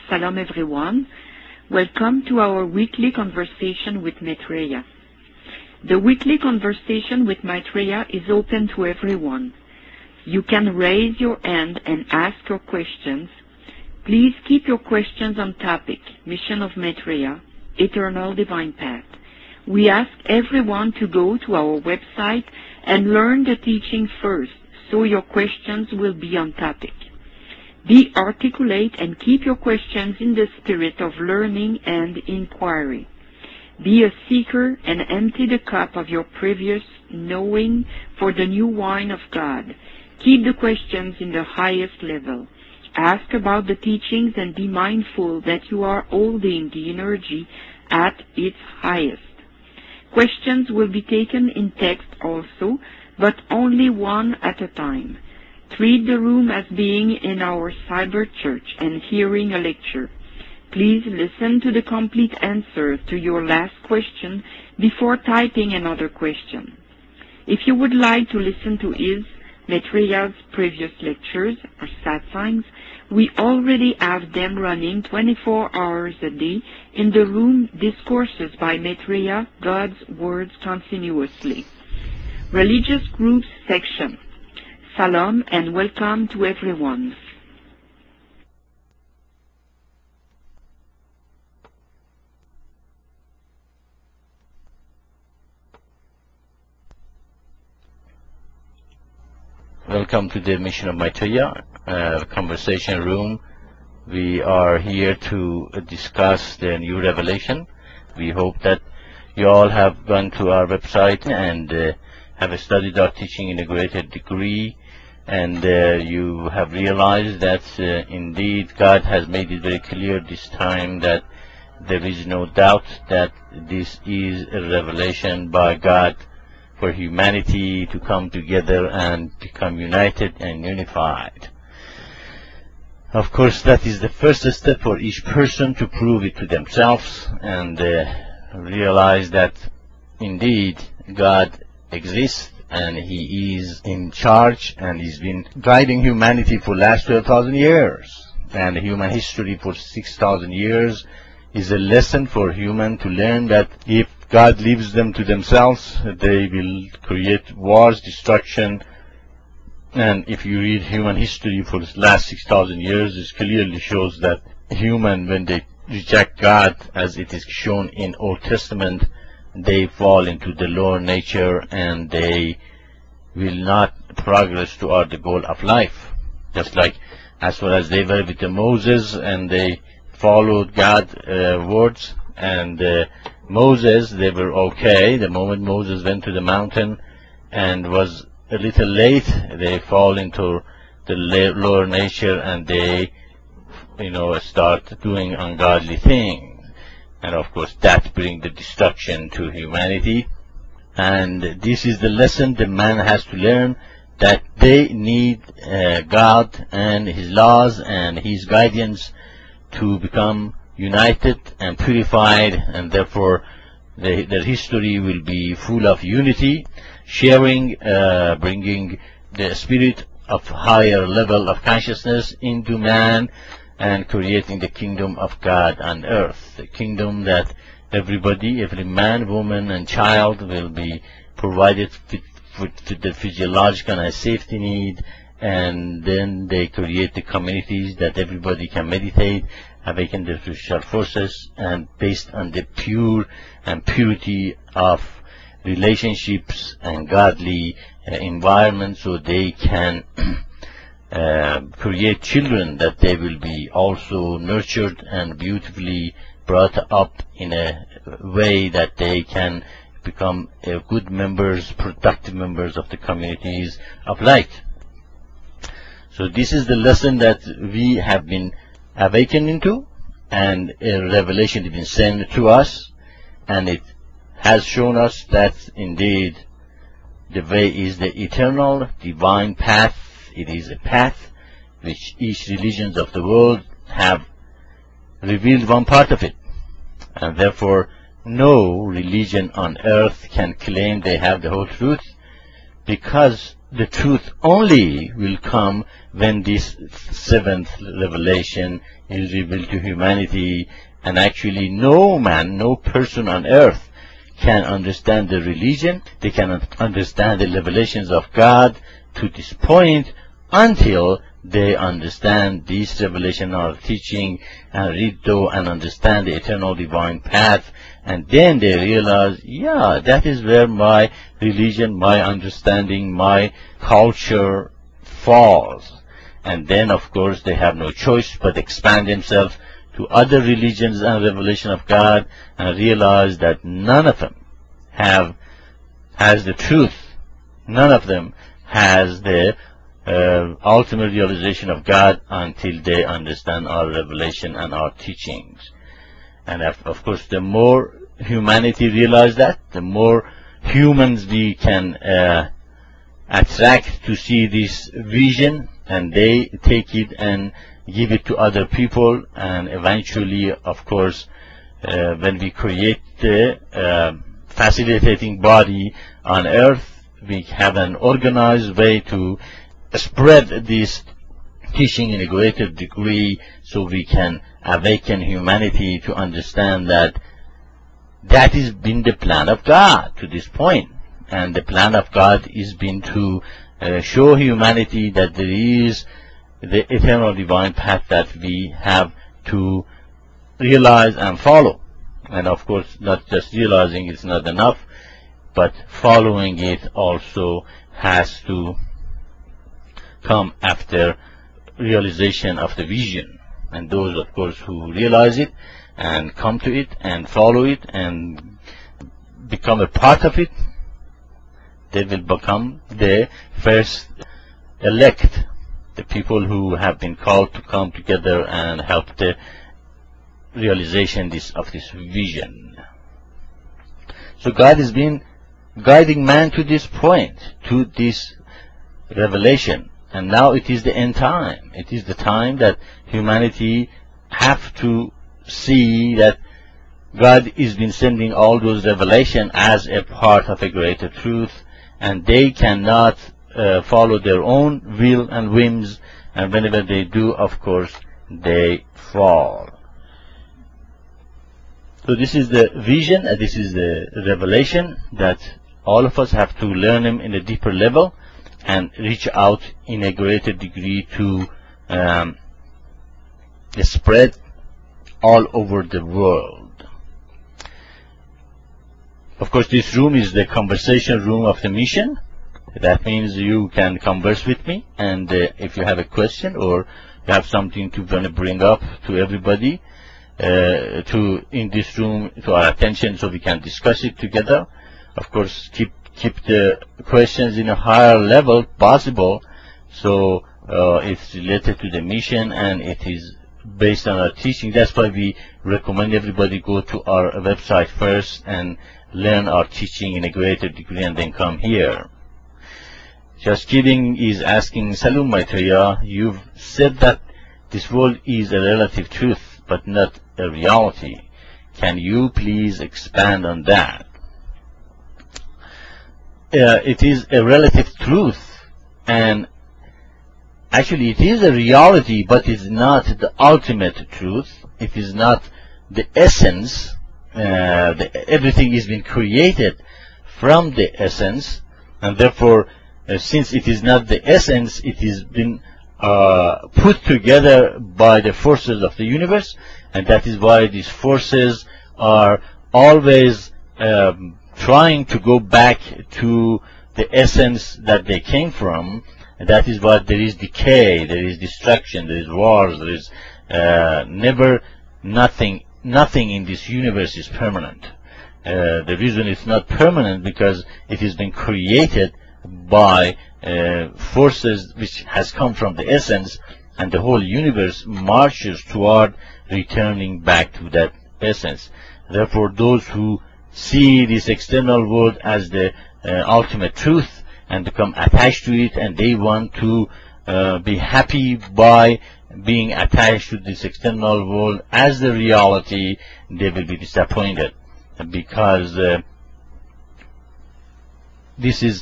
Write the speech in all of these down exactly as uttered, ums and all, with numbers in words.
Salam everyone. Welcome to our weekly conversation with Maitreya. The weekly conversation with Maitreya is open to everyone. You can raise your hand and ask your questions. Please keep your questions on topic, Mission of Maitreya, Eternal Divine Path. We ask everyone to go to our website and learn the teaching first, so your questions will be on topic. Be articulate and keep your questions in the spirit of learning and inquiry. Be a seeker and empty the cup of your previous knowing for the new wine of God. Keep the questions in the highest level. Ask about the teachings and be mindful that you are holding the energy at its highest. Questions will be taken in text also, but only one at a time. Treat the room as being in our cyber church and hearing a lecture. Please listen to the complete answer to your last question before typing another question. If you would like to listen to his, Maitreya's previous lectures or satsangs, we already have them running twenty-four hours a day in the room Discourses by Maitreya, God's Words Continuously. Religious Groups section. Salam and welcome to everyone. Welcome to the Mission of Maitreya uh, conversation room. We are here to uh, discuss the new revelation. We hope that you all have gone to our website and uh, have studied our teaching in a greater degree, and uh, you have realized that uh, indeed God has made it very clear this time that there is no doubt that this is a revelation by God for humanity to come together and become united and unified. Of course, that is the first step for each person to prove it to themselves and uh, realize that indeed God exists and He is in charge, and He's been guiding humanity for the last twelve thousand years. And human history for six thousand years is a lesson for human to learn that if God leaves them to themselves, they will create wars, destruction. And if you read human history for the last six thousand years, it clearly shows that human, when they reject God, as it is shown in Old Testament, they fall into the lower nature and they will not progress toward the goal of life. Just like as far as they were with the Moses and they followed God's uh, words, and uh, Moses, they were okay. The moment Moses went to the mountain and was a little late, they fall into the lower nature and they, you know, start doing ungodly things. And of course that brings the destruction to humanity. And this is the lesson the man has to learn, that they need uh, God and His laws and His guidance to become united and purified, and therefore the, their history will be full of unity, sharing, uh, bringing the spirit of higher level of consciousness into man, and creating the kingdom of God on earth, the kingdom that everybody, every man, woman, and child will be provided with, with, with the physiological and safety need, and then they create the communities that everybody can meditate, awaken their spiritual forces, and based on the pure and purity of relationships and godly uh, environment, so they can uh, create children that they will be also nurtured and beautifully brought up in a way that they can become uh, good members, productive members of the communities of light. So this is the lesson that we have been awakened into, and a revelation has been sent to us, and it has shown us that indeed the way is the eternal divine path. It is a path which each religions of the world have revealed one part of it, and therefore no religion on earth can claim they have the whole truth, because the truth only will come when this seventh revelation is revealed to humanity, and actually no man, no person on earth can understand the religion, they cannot understand the revelations of God to this point until they understand this revelation or teaching and read through and understand the eternal divine path, and then they realize, yeah, that is where my religion, my understanding, my culture falls. And then of course they have no choice but expand themselves to other religions and revelation of God, and realize that none of them have has the truth, none of them has the uh, ultimate realization of God until they understand our revelation and our teachings. And of, of course, the more humanity realize that, the more humans we can uh, attract to see this vision, and they take it and give it to other people, and eventually, of course, uh, when we create the uh, facilitating body on earth, we have an organized way to spread this teaching in a greater degree, so we can awaken humanity to understand that that has been the plan of God to this point. And the plan of God is been to uh, show humanity that there is the eternal divine path that we have to realize and follow. And of course, not just realizing it's not enough, but following it also has to come after realization of the vision. And those, of course, who realize it and come to it and follow it and become a part of it, they will become the first elect, the people who have been called to come together and help the realization this, of this vision. So God has been guiding man to this point, to this revelation. And now it is the end time. It is the time that humanity have to see that God has been sending all those revelations as a part of a greater truth, and they cannot uh, follow their own will and whims, and whenever they do, of course, they fall. So this is the vision, and this is the revelation that all of us have to learn them in a deeper level and reach out in a greater degree to um, spread all over the world. Of course, this room is the conversation room of the mission. That means you can converse with me, and uh, if you have a question or you have something to want to bring up to everybody, uh, to in this room to our attention, so we can discuss it together. Of course, keep keep the questions in a higher level possible, so uh, it's related to the mission and it is based on our teaching. That's why we recommend everybody go to our website first and learn our teaching in a greater degree and then come here. Just kidding is asking, Salam Maitreya, you've said that this world is a relative truth but not a reality. Can you please expand on that? Uh, it is a relative truth, and actually it is a reality, but it's not the ultimate truth. It is not the essence. Uh, the, everything is been created from the essence, and therefore, uh, since it is not the essence, it is been uh, put together by the forces of the universe, and that is why these forces are always um, trying to go back to the essence that they came from. And that is why there is decay, there is destruction, there is wars, there is uh, never nothing. Nothing in this universe is permanent. Uh, the reason it's not permanent because it has been created by uh, forces which has come from the essence, and the whole universe marches toward returning back to that essence. Therefore, those who see this external world as the uh, ultimate truth and become attached to it, and they want to uh, be happy by being attached to this external world as the reality, they will be disappointed, because uh, this is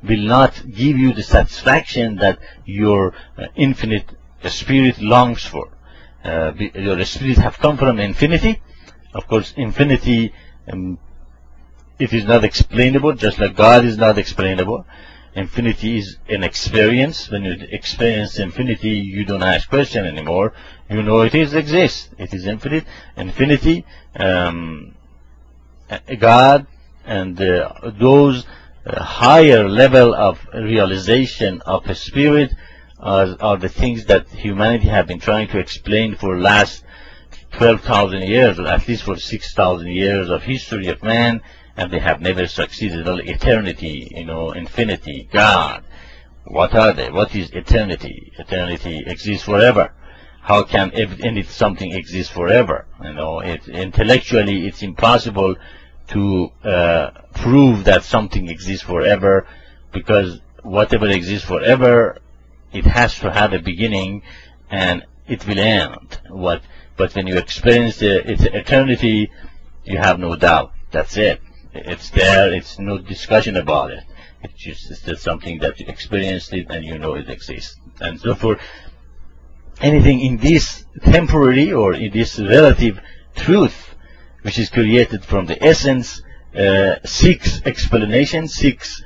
will not give you the satisfaction that your uh, infinite spirit longs for. Uh, your spirit have come from infinity. Of course, infinity, um, it is not explainable, just like God is not explainable. Infinity is an experience. When you experience infinity, you don't ask question anymore. You know it is exists. It is infinite. Infinity, um, God, and uh, those uh, higher level of realization of a spirit are, are the things that humanity have been trying to explain for last twelve thousand years, or at least for six thousand years of history of man, and they have never succeeded. Well, eternity, you know, infinity, God, what are they? What is eternity? Eternity exists forever. How can any something exist forever? You know, it, intellectually, it's impossible to uh, prove that something exists forever, because whatever exists forever, it has to have a beginning, and it will end. What? But when you experience the, its eternity, you have no doubt. That's it. It's there. It's no discussion about it. It's just, it's just something that you experienced it and you know it exists. And so for anything in this temporary or in this relative truth, which is created from the essence, uh, seeks explanation, seeks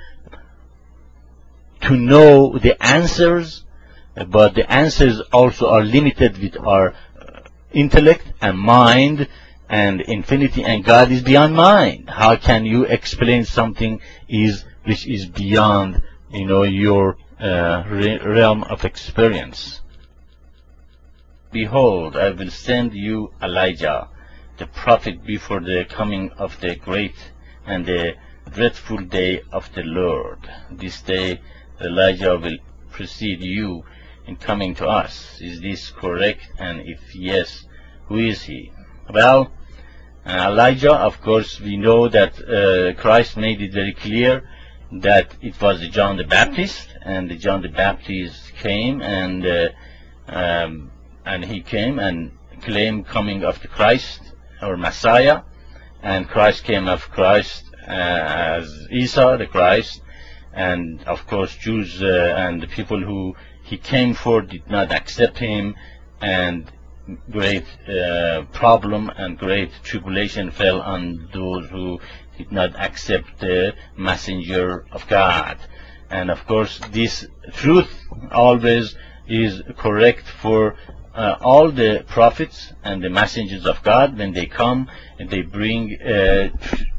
to know the answers, but the answers also are limited with our intellect and mind, and infinity and God is beyond mind. How can you explain something is which is beyond, you know, your uh, re realm of experience? Behold, I will send you Elijah, the prophet, before the coming of the great and the dreadful day of the Lord. This day Elijah will precede you in coming to us. Is this correct? And if yes, who is he? Well, uh, Elijah, of course, we know that uh, Christ made it very clear that it was John the Baptist, and John the Baptist came and uh, um, and he came and claimed coming of the Christ or Messiah, and Christ came of Christ uh, as Isa the Christ, and of course Jews uh, and the people who he came for did not accept him, and great uh, problem and great tribulation fell on those who did not accept the messenger of God. And of course this truth always is correct for uh, all the prophets and the messengers of God. When they come and they bring uh,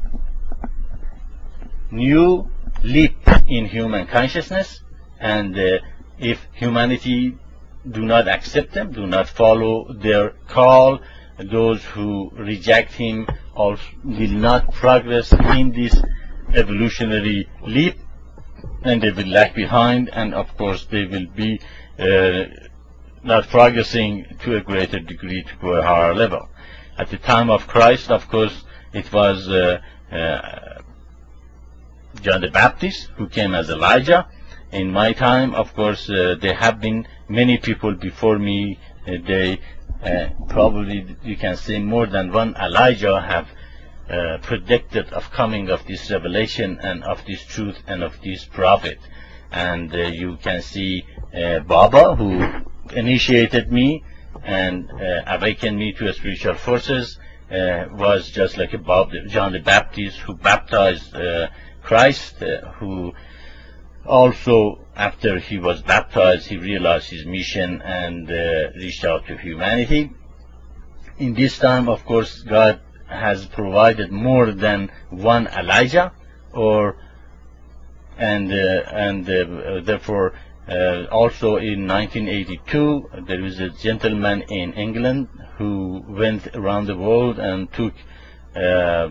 new leap in human consciousness, and uh, if humanity do not accept them, do not follow their call, those who reject him also will not progress in this evolutionary leap, and they will lag behind, and of course they will be uh, not progressing to a greater degree to go a higher level. At the time of Christ, of course, it was uh, uh, John the Baptist who came as Elijah. In my time, of course, uh, there have been many people before me. Uh, they uh, probably, you can say, more than one Elijah have uh, predicted of coming of this revelation and of this truth and of this prophet. And uh, you can see uh, Baba, who initiated me and uh, awakened me to spiritual forces, uh, was just like a Bob, John the Baptist, who baptized uh, Christ, uh, who also, after he was baptized, he realized his mission and uh, reached out to humanity. In this time, of course, God has provided more than one Elijah, or and uh, and uh, therefore uh, also in nineteen eighty-two there was a gentleman in England who went around the world and took uh,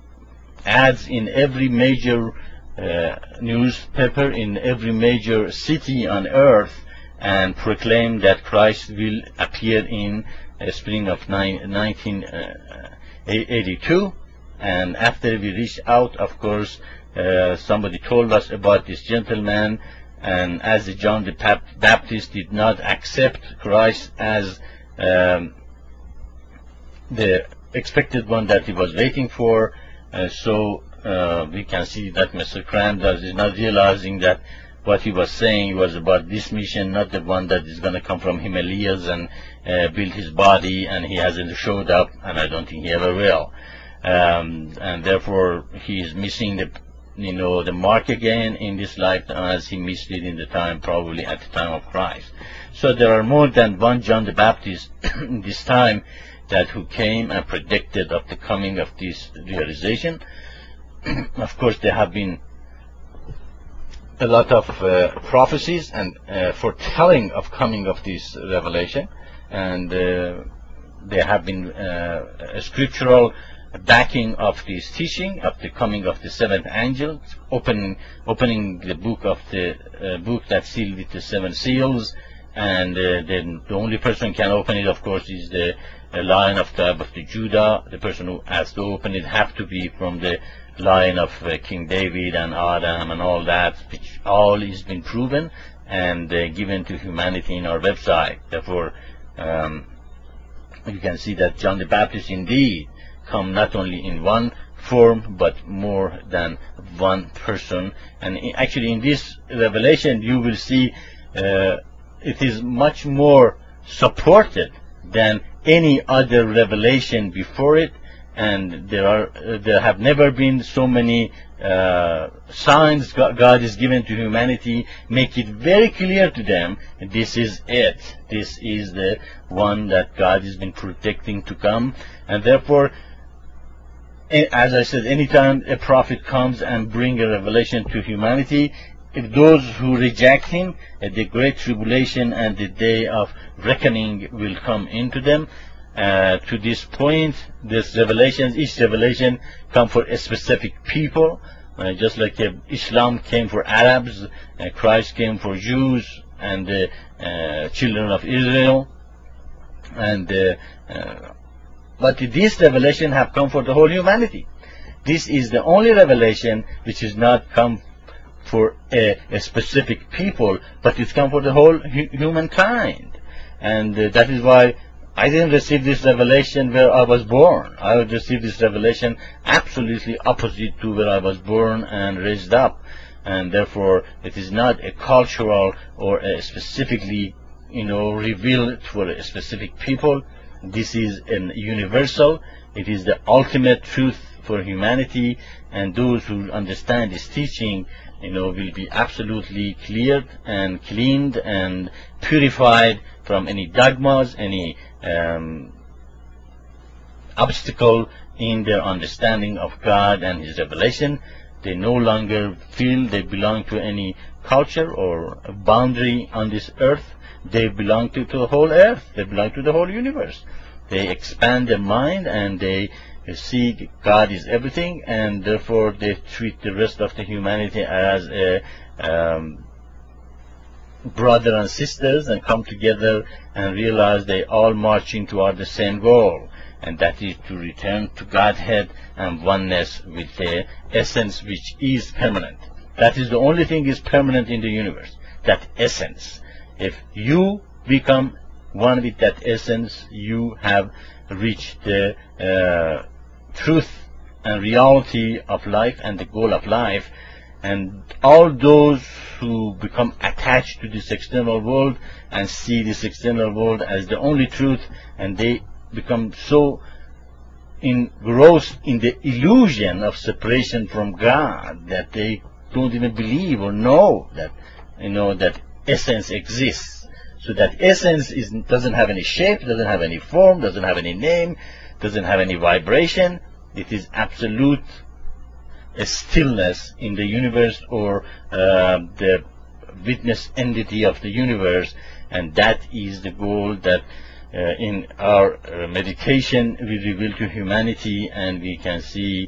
ads in every major Uh, newspaper in every major city on earth, and proclaimed that Christ will appear in uh, spring of nineteen eighty-two. And after we reached out, of course, uh, somebody told us about this gentleman, and as John the Baptist did not accept Christ as um, the expected one that he was waiting for, Uh, so uh, we can see that Mister Crandall is not realizing that what he was saying was about this mission, not the one that is going to come from Himalayas and uh, build his body, and he hasn't showed up, and I don't think he ever will. Um, and therefore, he is missing the, you know, the mark again in this life, as he missed it in the time, probably at the time of Christ. So there are more than one John the Baptist in this time that who came and predicted of the coming of this realization. Of course, there have been a lot of uh, prophecies and uh, foretelling of coming of this revelation, and uh, there have been uh, a scriptural backing of this teaching of the coming of the seventh angel, opening opening the book of the uh, book that's sealed with the seven seals, and uh, then the only person who can open it, of course, is the uh, Lion of the tribe of the Judah. The person who has to open it have to be from the line of uh, King David and Adam and all that, which all has been proven and uh, given to humanity in our website. Therefore, um, you can see that John the Baptist indeed come not only in one form but more than one person. And in, actually in this revelation you will see uh, it is much more supported than any other revelation before it. And there are, uh, there have never been so many uh, signs God, God is given to humanity, make it very clear to them, this is it. This is the one that God has been predicting to come. And therefore, as I said, anytime a prophet comes and brings a revelation to humanity, if those who reject him, uh, the great tribulation and the day of reckoning will come into them. Uh, to this point, this revelation, each revelation come for a specific people, uh, just like uh, Islam came for Arabs, uh, Christ came for Jews and the uh, children of Israel, and uh, uh, but this revelation have come for the whole humanity. This is the only revelation which is not come for a, a specific people, but it's come for the whole hu humankind, and uh, that is why I didn't receive this revelation where I was born. I received this revelation absolutely opposite to where I was born and raised up. And therefore, it is not a cultural or a specifically, you know, revealed for a specific people. This is an universal. It is the ultimate truth for humanity. And those who understand this teaching, you know, will be absolutely cleared and cleaned and purified from any dogmas, any um, obstacle in their understanding of God and His revelation. They no longer feel they belong to any culture or boundary on this earth. They belong to, to the whole earth. They belong to the whole universe. They expand their mind and they see God is everything, and therefore they treat the rest of the humanity as a um, brother and sisters, and come together and realize they all marching toward the same goal, and that is to return to Godhead and oneness with the essence which is permanent. That is the only thing is permanent in the universe, that essence. If you become one with that essence, you have reached the uh, truth and reality of life and the goal of life. And all those who become attached to this external world and see this external world as the only truth, and they become so engrossed in the illusion of separation from God that they don't even believe or know that, you know, that essence exists. So that essence is, doesn't have any shape, doesn't have any form, doesn't have any name, doesn't have any vibration. It is absolute a stillness in the universe, or uh, the witness entity of the universe, and that is the goal that uh, in our uh, meditation we reveal to humanity. And we can see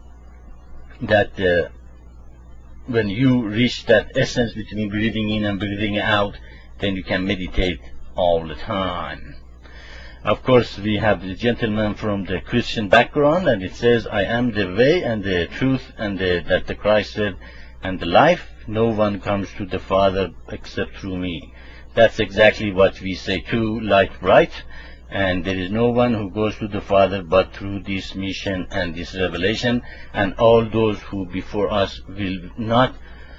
that uh, when you reach that essence between breathing in and breathing out, then you can meditate all the time. Of course, we have the gentleman from the Christian background, and it says, I am the way and the truth, and the, that the Christ said, and the life. No one comes to the Father except through me. That's exactly what we say too, light bright. and there is no one who goes to the Father but through this mission and this revelation, and all those who before us will not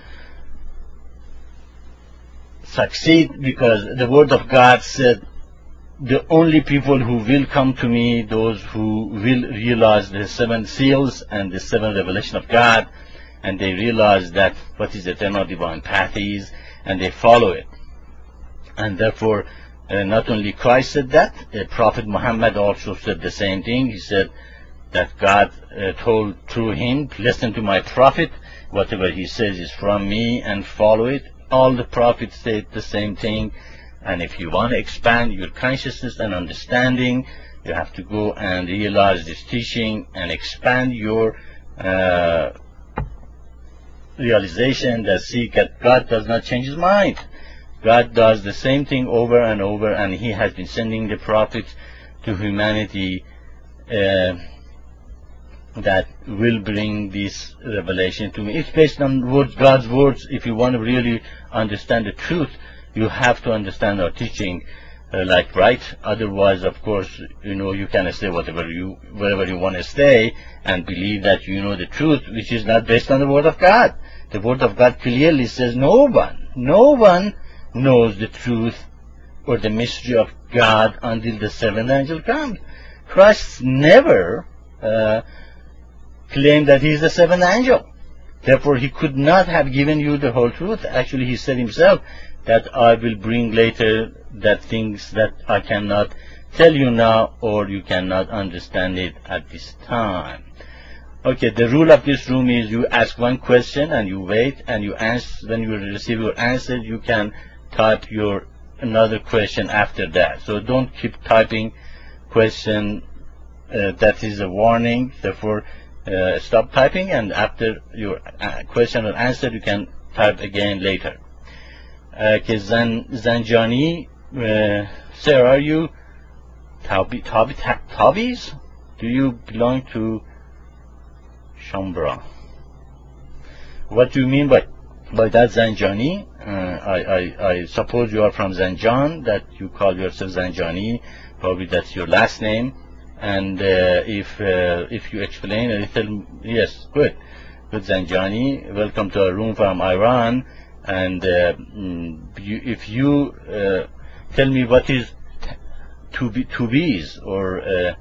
succeed, because the Word of God said the only people who will come to me, those who will realize the seven seals and the seven revelation of God, and they realize that what is eternal divine path is, and they follow it. And therefore, uh, not only Christ said that, uh, Prophet Muhammad also said the same thing. He said that God uh, told through him, listen to my prophet, whatever he says is from me, and follow it. All the prophets said the same thing. And if you want to expand your consciousness and understanding, you have to go and realize this teaching and expand your uh, realization that, see, that God does not change his mind. God does the same thing over and over, and he has been sending the prophets to humanity uh, that will bring this revelation to me. It's based on words, God's words. If you want to really understand the truth, you have to understand our teaching uh, like right. Otherwise, of course, you know, you can say whatever you, whatever you want to say and believe that you know the truth, which is not based on the Word of God. The Word of God clearly says no one, no one knows the truth or the mystery of God until the seventh angel comes. Christ never uh, claimed that he is the seventh angel. Therefore, he could not have given you the whole truth. Actually, he said himself that I will bring later that things that I cannot tell you now, or you cannot understand it at this time. Okay, the rule of this room is you ask one question and you wait, and you answer. When you receive your answer, you can type your another question after that. So don't keep typing question. Uh, that is a warning. Therefore, uh, stop typing, and after your uh, question or answer, you can type again later. Okay, Zan, Zanjani, uh, sir, are you Tabi, Tabi, Tabis? Do you belong to Shambra? What do you mean by by that, Zanjani? Uh, I, I, I suppose you are from Zanjan, that you call yourself Zanjani. Probably that's your last name. And uh, if uh, if you explain a little, yes, good, good, Zanjani. Welcome to our room from Iran. And uh, you, if you uh, tell me what is to be to be's or uh,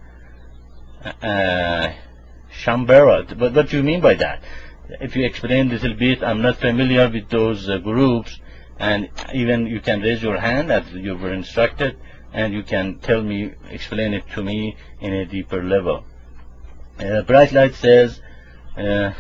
uh, Shambara, but what do you mean by that? If you explain a little bit, I'm not familiar with those uh, groups, and even you can raise your hand as you were instructed, and you can tell me, explain it to me in a deeper level. Uh, Bright Light says, uh,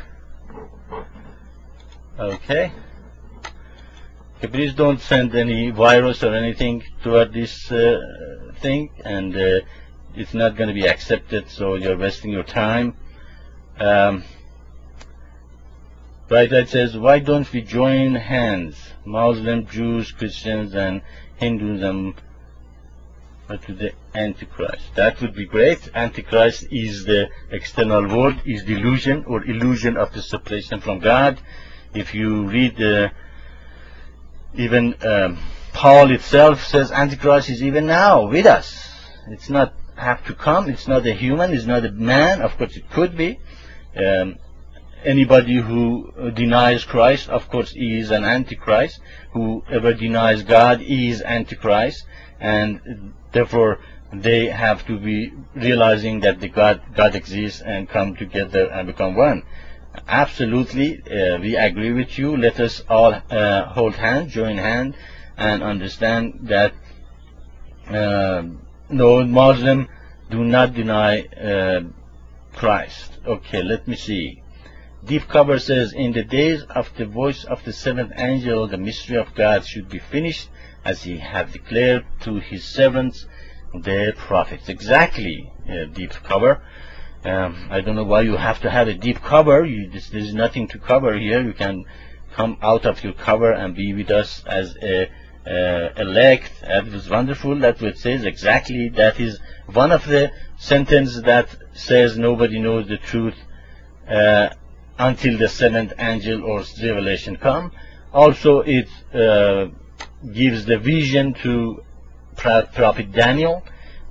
okay. Okay, please don't send any virus or anything toward this uh, thing, and uh, it's not going to be accepted, so you're wasting your time. Um, Bright Light says, why don't we join hands, Muslim, Jews, Christians, and Hinduism, to the Antichrist? That would be great. Antichrist is the external word, is delusion or illusion of the separation from God. If you read the Even um, Paul itself says Antichrist is even now with us. It's not have to come. It's not a human. It's not a man. Of course, it could be. Um, anybody who denies Christ, of course, is an Antichrist. Whoever denies God is Antichrist, and therefore they have to be realizing that the God God exists and come together and become one. Absolutely, uh, we agree with you. Let us all uh, hold hands, join hands, and understand that uh, no Muslim do not deny uh, Christ. Okay, let me see. Deep Cover says, in the days of the voice of the seventh angel, the mystery of God should be finished, as he had declared to his servants, the prophets. Exactly, uh, Deep Cover. Um, I don't know why you have to have a deep cover. You, this, there's nothing to cover here. You can come out of your cover and be with us as a, uh, elect. That was wonderful. That's what it says. Exactly. That is one of the sentences that says nobody knows the truth uh, until the seventh angel or revelation come. Also, it uh, gives the vision to Prophet Daniel.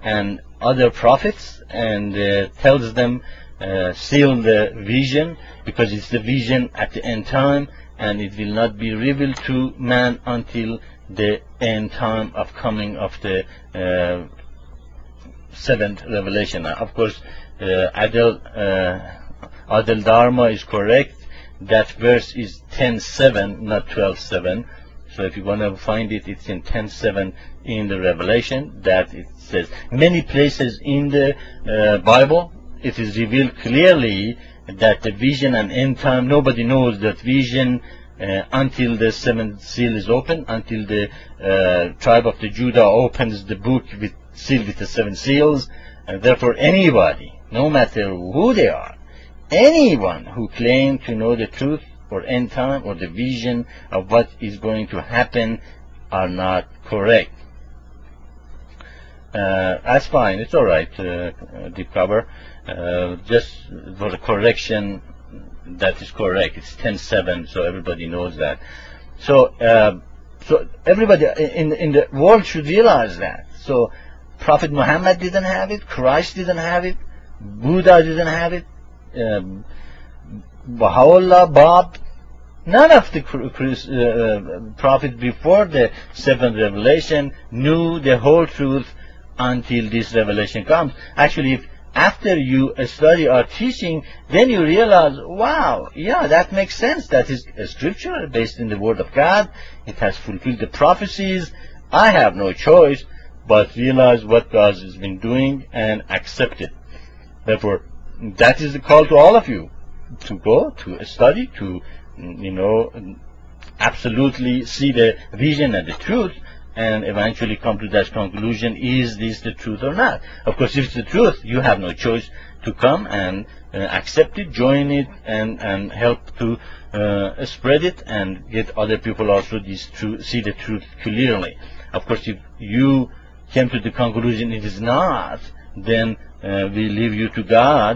and other prophets, and uh, tells them uh, seal the vision, because it's the vision at the end time, and it will not be revealed to man until the end time of coming of the uh, seventh revelation. Of course, uh, Adel uh, Adel Dharma is correct. That verse is ten seven, not twelve seven. So if you want to find it, it's in ten seven in the Revelation that it says. Many places in the uh, Bible, it is revealed clearly that the vision and end time, nobody knows that vision uh, until the seventh seal is open, until the uh, tribe of the Judah opens the book with sealed with the seven seals. And therefore anybody, no matter who they are, anyone who claims to know the truth or end time or the vision of what is going to happen are not correct. Uh, that's fine, it's alright, uh, deep cover. Uh, just for the correction, that is correct. It's ten seven, so everybody knows that. So, uh, so everybody in in the world should realize that. So, Prophet Muhammad didn't have it, Christ didn't have it, Buddha didn't have it, um, Baha'u'llah, Bab, none of the uh, prophets before the seventh revelation knew the whole truth until this revelation comes. Actually, if after you study our teaching, then you realize, wow, yeah, that makes sense. That is a scripture based in the Word of God. It has fulfilled the prophecies. I have no choice but realize what God has been doing and accept it. Therefore, that is the call to all of you, to go, to study, to, you know, absolutely see the vision and the truth, and eventually come to that conclusion, is this the truth or not? Of course, if it's the truth, you have no choice to come and uh, accept it, join it, and, and help to uh, spread it, and get other people also this truth, see the truth clearly. Of course, if you came to the conclusion it is not, then uh, we leave you to God,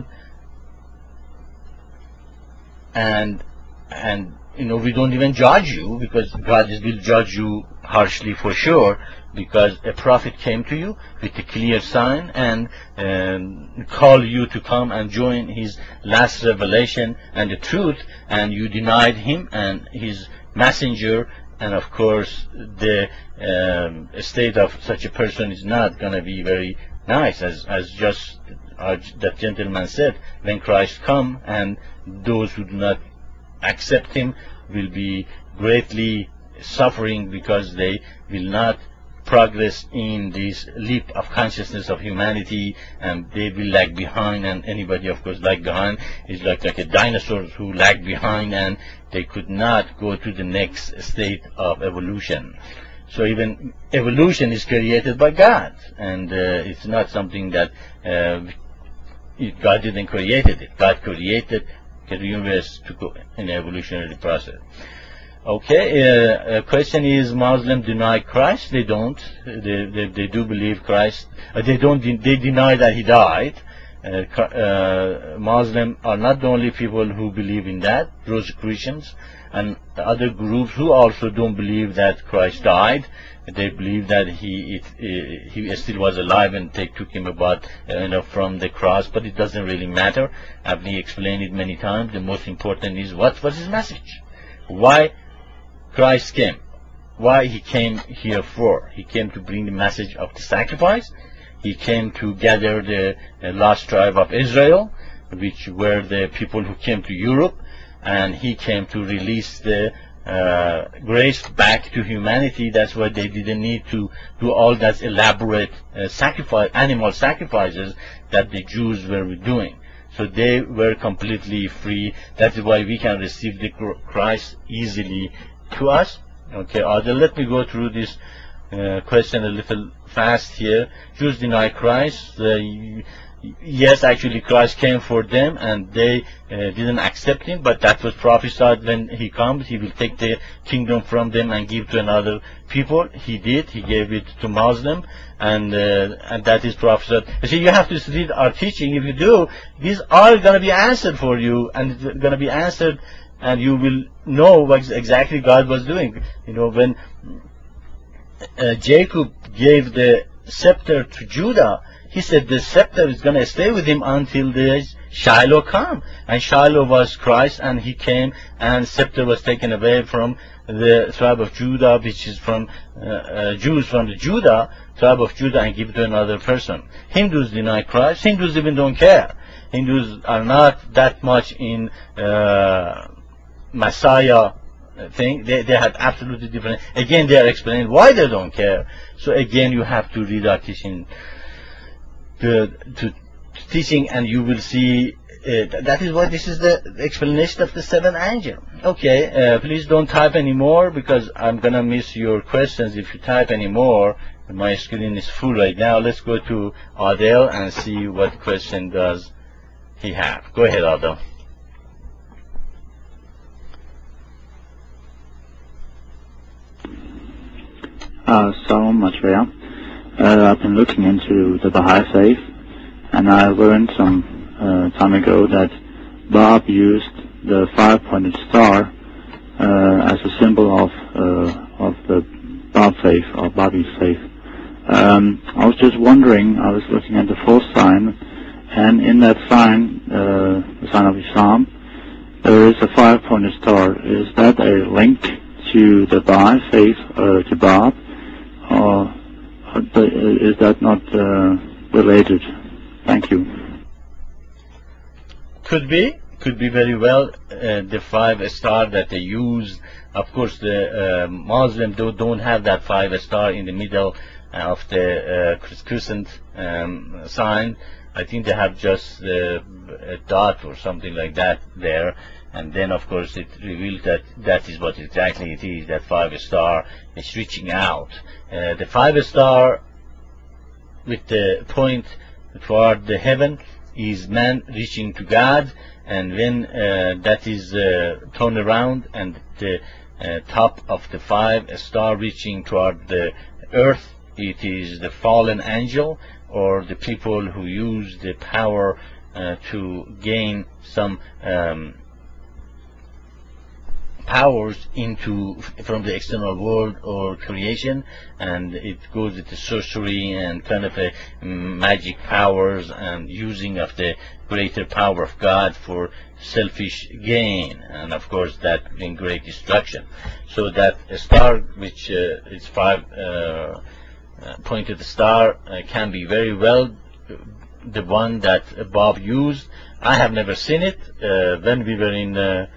and and you know, we don't even judge you, because God will judge you harshly for sure, because a prophet came to you with a clear sign and um, called you to come and join his last revelation and the truth, and you denied him and his messenger. And of course, the um, state of such a person is not going to be very nice, as as just uh, that gentleman said. When Christ come, and those who do not accept him will be greatly suffering, because they will not progress in this leap of consciousness of humanity, and they will lag behind. And anybody, of course, lag behind is like like a dinosaur who lag behind, and they could not go to the next state of evolution. So even evolution is created by God, and uh, it's not something that uh, God didn't create it. God created the universe to go in the evolutionary process. Okay, uh, a question is, Muslims deny Christ? They don't. They, they, they do believe Christ. Uh, they don't. De they deny that he died. Uh, uh, Muslims are not the only people who believe in that. Rosicrucians and other groups who also don't believe that Christ died. They believe that he it, uh, he still was alive, and they took him about uh, you know, from the cross. But it doesn't really matter. I've explained it many times. The most important is what was his message. Why Christ came. Why he came here for. He came to bring the message of the sacrifice. He came to gather the, the lost tribe of Israel, which were the people who came to Europe, and he came to release the uh, grace back to humanity. That's why they didn't need to do all that elaborate uh, sacrifice, animal sacrifices that the Jews were doing. So they were completely free. That is why we can receive the Christ easily to us. Okay, Adel, let me go through this uh, question a little fast here. Jews deny Christ. Uh, yes, actually Christ came for them, and they uh, didn't accept him, but that was prophesied. When he comes, he will take the kingdom from them and give to another people. He did. He gave it to Muslim, and uh, and that is prophesied. You see, you have to read our teaching. If you do, these are going to be answered for you, and it's going to be answered, and you will know what exactly God was doing. You know, when uh, Jacob gave the scepter to Judah, he said the scepter is going to stay with him until the Shiloh come. And Shiloh was Christ, and he came, and scepter was taken away from the tribe of Judah, which is from uh, uh, Jews from the Judah, tribe of Judah, and give it to another person. Hindus deny Christ. Hindus even don't care. Hindus are not that much in uh, Messiah thing. They, they have absolutely different. Again, they are explaining why they don't care. So again, you have to read our teaching, to, to teaching, and you will see. Uh, that is why this is the explanation of the seventh angel. Okay, uh, please don't type anymore, because I'm gonna miss your questions if you type anymore. My screen is full right now. Let's go to Adel and see what question does he have. Go ahead, Adel. Uh, Salam Maitreya. Uh, I've been looking into the Baha'i faith, and I learned some uh, time ago that Bob used the five-pointed star uh, as a symbol of uh, of the Bob faith, or Bobby's faith. Um, I was just wondering, I was looking at the fourth sign, and in that sign, uh, the sign of Islam, there is a five-pointed star. Is that a link to the Baha'i faith, uh, to Bob, or is that not uh, related? Thank you. Could be, could be very well. Uh, the five star that they use, of course, the uh, Muslims do, don't have that five star in the middle of the uh, crescent um, sign. I think they have just uh, a dot or something like that there, and then of course it reveals that that is what exactly it is. That five star is reaching out. Uh, the five star with the point toward the heaven is man reaching to God, and when uh, that is uh, turned around, and the uh, top of the five star reaching toward the earth, it is the fallen angel, or the people who use the power uh, to gain some um, powers into from the external world or creation, and it goes with the sorcery and kind of a magic powers and using of the greater power of God for selfish gain, and of course that brings great destruction. So that star, which uh, is five uh, uh, pointed star, uh, can be very well the one that Bob used. I have never seen it. Uh, when we were in uh,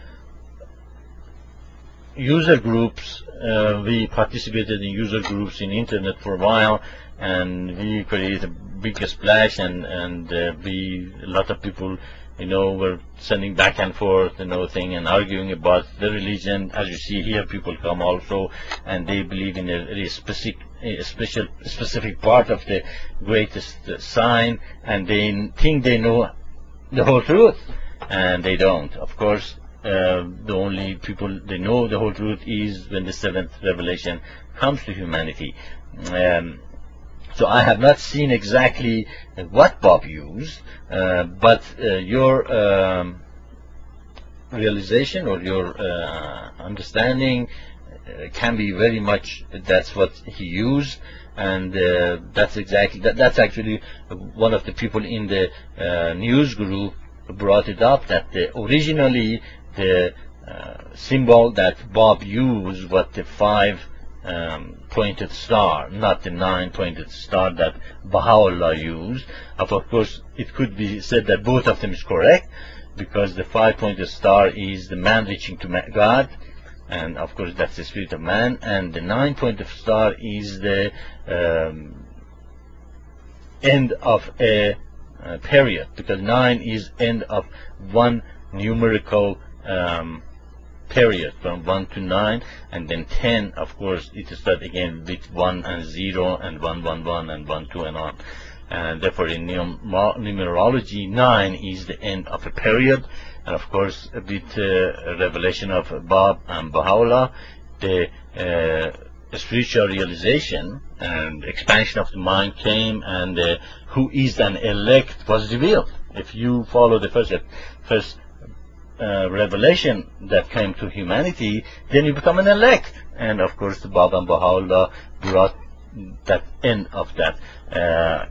user groups, uh, we participated in user groups in internet for a while, and we created a big splash, and and uh, we a lot of people, you know, were sending back and forth, you know, thing, and arguing about the religion. As you see here, people come also, and they believe in a, a specific a special specific part of the greatest uh, sign, and they think they know the whole truth, and they don't. Of course, Uh, the only people they know the whole truth is when the seventh revelation comes to humanity. Um, so I have not seen exactly what Bob used, uh, but uh, your um, realization or your uh, understanding uh, can be very much that's what he used, and uh, that's exactly that, that's actually one of the people in the uh, news group brought it up, that the, originally the uh, symbol that Bob used was the five um, pointed star, not the nine pointed star that Baha'u'llah used. Of course, it could be said that both of them is correct, because the five pointed star is the man reaching to God, and of course that's the spirit of man, and the nine pointed star is the um, end of a uh, period, because nine is end of one numerical Um, period from one to nine, and then ten, of course, it starts again with one and zero and one, one, one, and one, two, and on. And therefore, in numerology, nine is the end of a period. And of course, with uh, revelation of Bob and Baha'u'llah, the uh, spiritual realization and expansion of the mind came, and uh, who is an elect was revealed. If you follow the first first Uh, revelation that came to humanity, then you become an elect. And of course, the Bab and Baha'u'llah brought that end of that. Uh,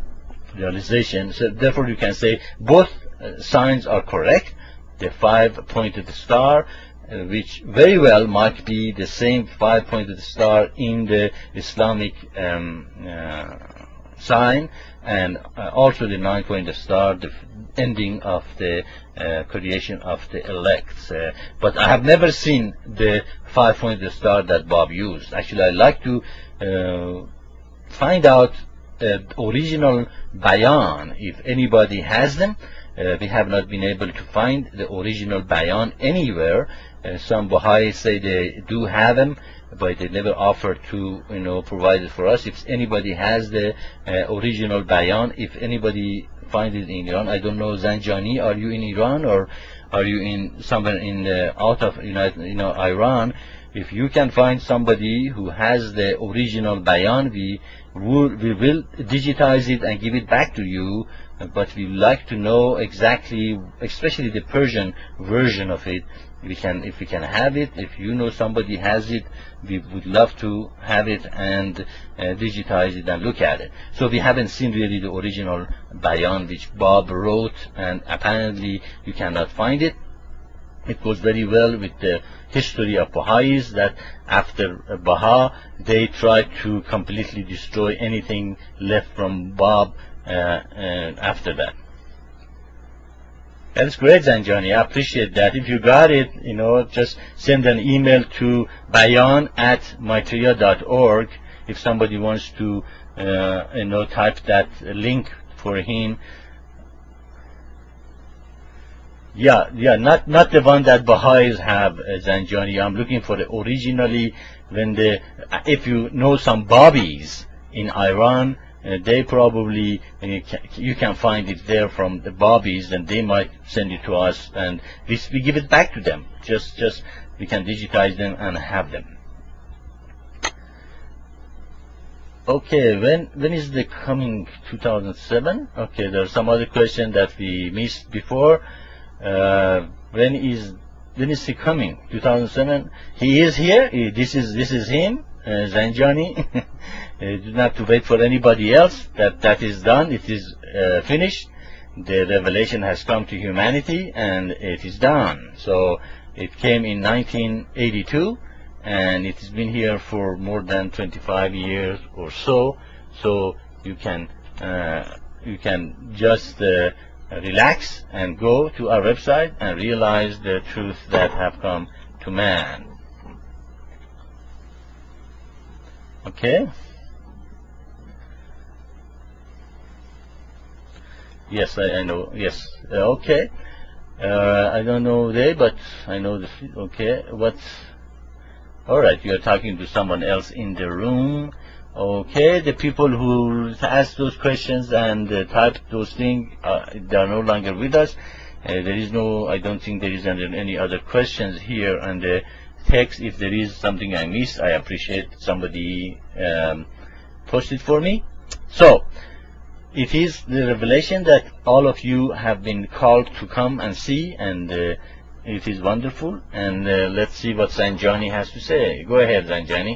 realization. So therefore you can say both uh, signs are correct. The five-pointed star, uh, which very well might be the same five-pointed star in the Islamic um, uh, sign, and uh, also the nine-pointed star, the ending of the uh, creation of the elect. Uh, but I have never seen the five-pointed star that Bob used. Actually, I like to uh, find out uh, original bayan, if anybody has them. Uh, we have not been able to find the original bayan anywhere. Uh, some Baha'is say they do have them, but they never offered to, you know, provide it for us. If anybody has the uh, original bayan, if anybody finds it in Iran, I don't know, Zanjani, are you in Iran or are you in somewhere in the, out of United, you know, Iran? If you can find somebody who has the original bayan, we will, we will digitize it and give it back to you. But we like to know exactly, especially the Persian version of it. We can, if we can have it, if you know somebody has it, we would love to have it and uh, digitize it and look at it. So we haven't seen really the original bayan which Bob wrote, and apparently you cannot find it. It goes very well with the history of Baha'is that after Baha, they tried to completely destroy anything left from Bob uh, and after that. That's great, Zanjani. I appreciate that. If you got it, you know, just send an email to bayan at maitreya dot org if somebody wants to, uh, you know, type that link for him. Yeah, yeah, not not the one that Baha'is have, uh, Zanjani. I'm looking for the originally when the, if you know some Babis in Iran, uh, they probably, uh, can, you can find it there from the Babis, and they might send it to us, and we, we give it back to them. Just, just we can digitize them and have them. Okay, when when is the coming two thousand seven? Okay, there's some other question that we missed before. Uh, when is when is he coming? two thousand seven. He is here. He, this is this is him, uh, Zanjani. You do not have to wait for anybody else. That that is done. It is uh, finished. The revelation has come to humanity, and it is done. So it came in nineteen eighty-two, and it has been here for more than twenty-five years or so. So you can uh, you can just uh, relax and go to our website and realize the truth that have come to man. Okay? Yes, I, I know. Yes. Uh, okay. Uh, I don't know they, but I know the. Okay. What? All right. You are talking to someone else in the room. Okay, the people who asked those questions and uh, typed those things, uh, they are no longer with us. Uh, there is no, I don't think there is any other questions here on the text. If there is something I missed, I appreciate somebody um, posted for me. So, it is the revelation that all of you have been called to come and see, and uh, it is wonderful. And uh, let's see what Zanjani has to say. Go ahead, Zanjani.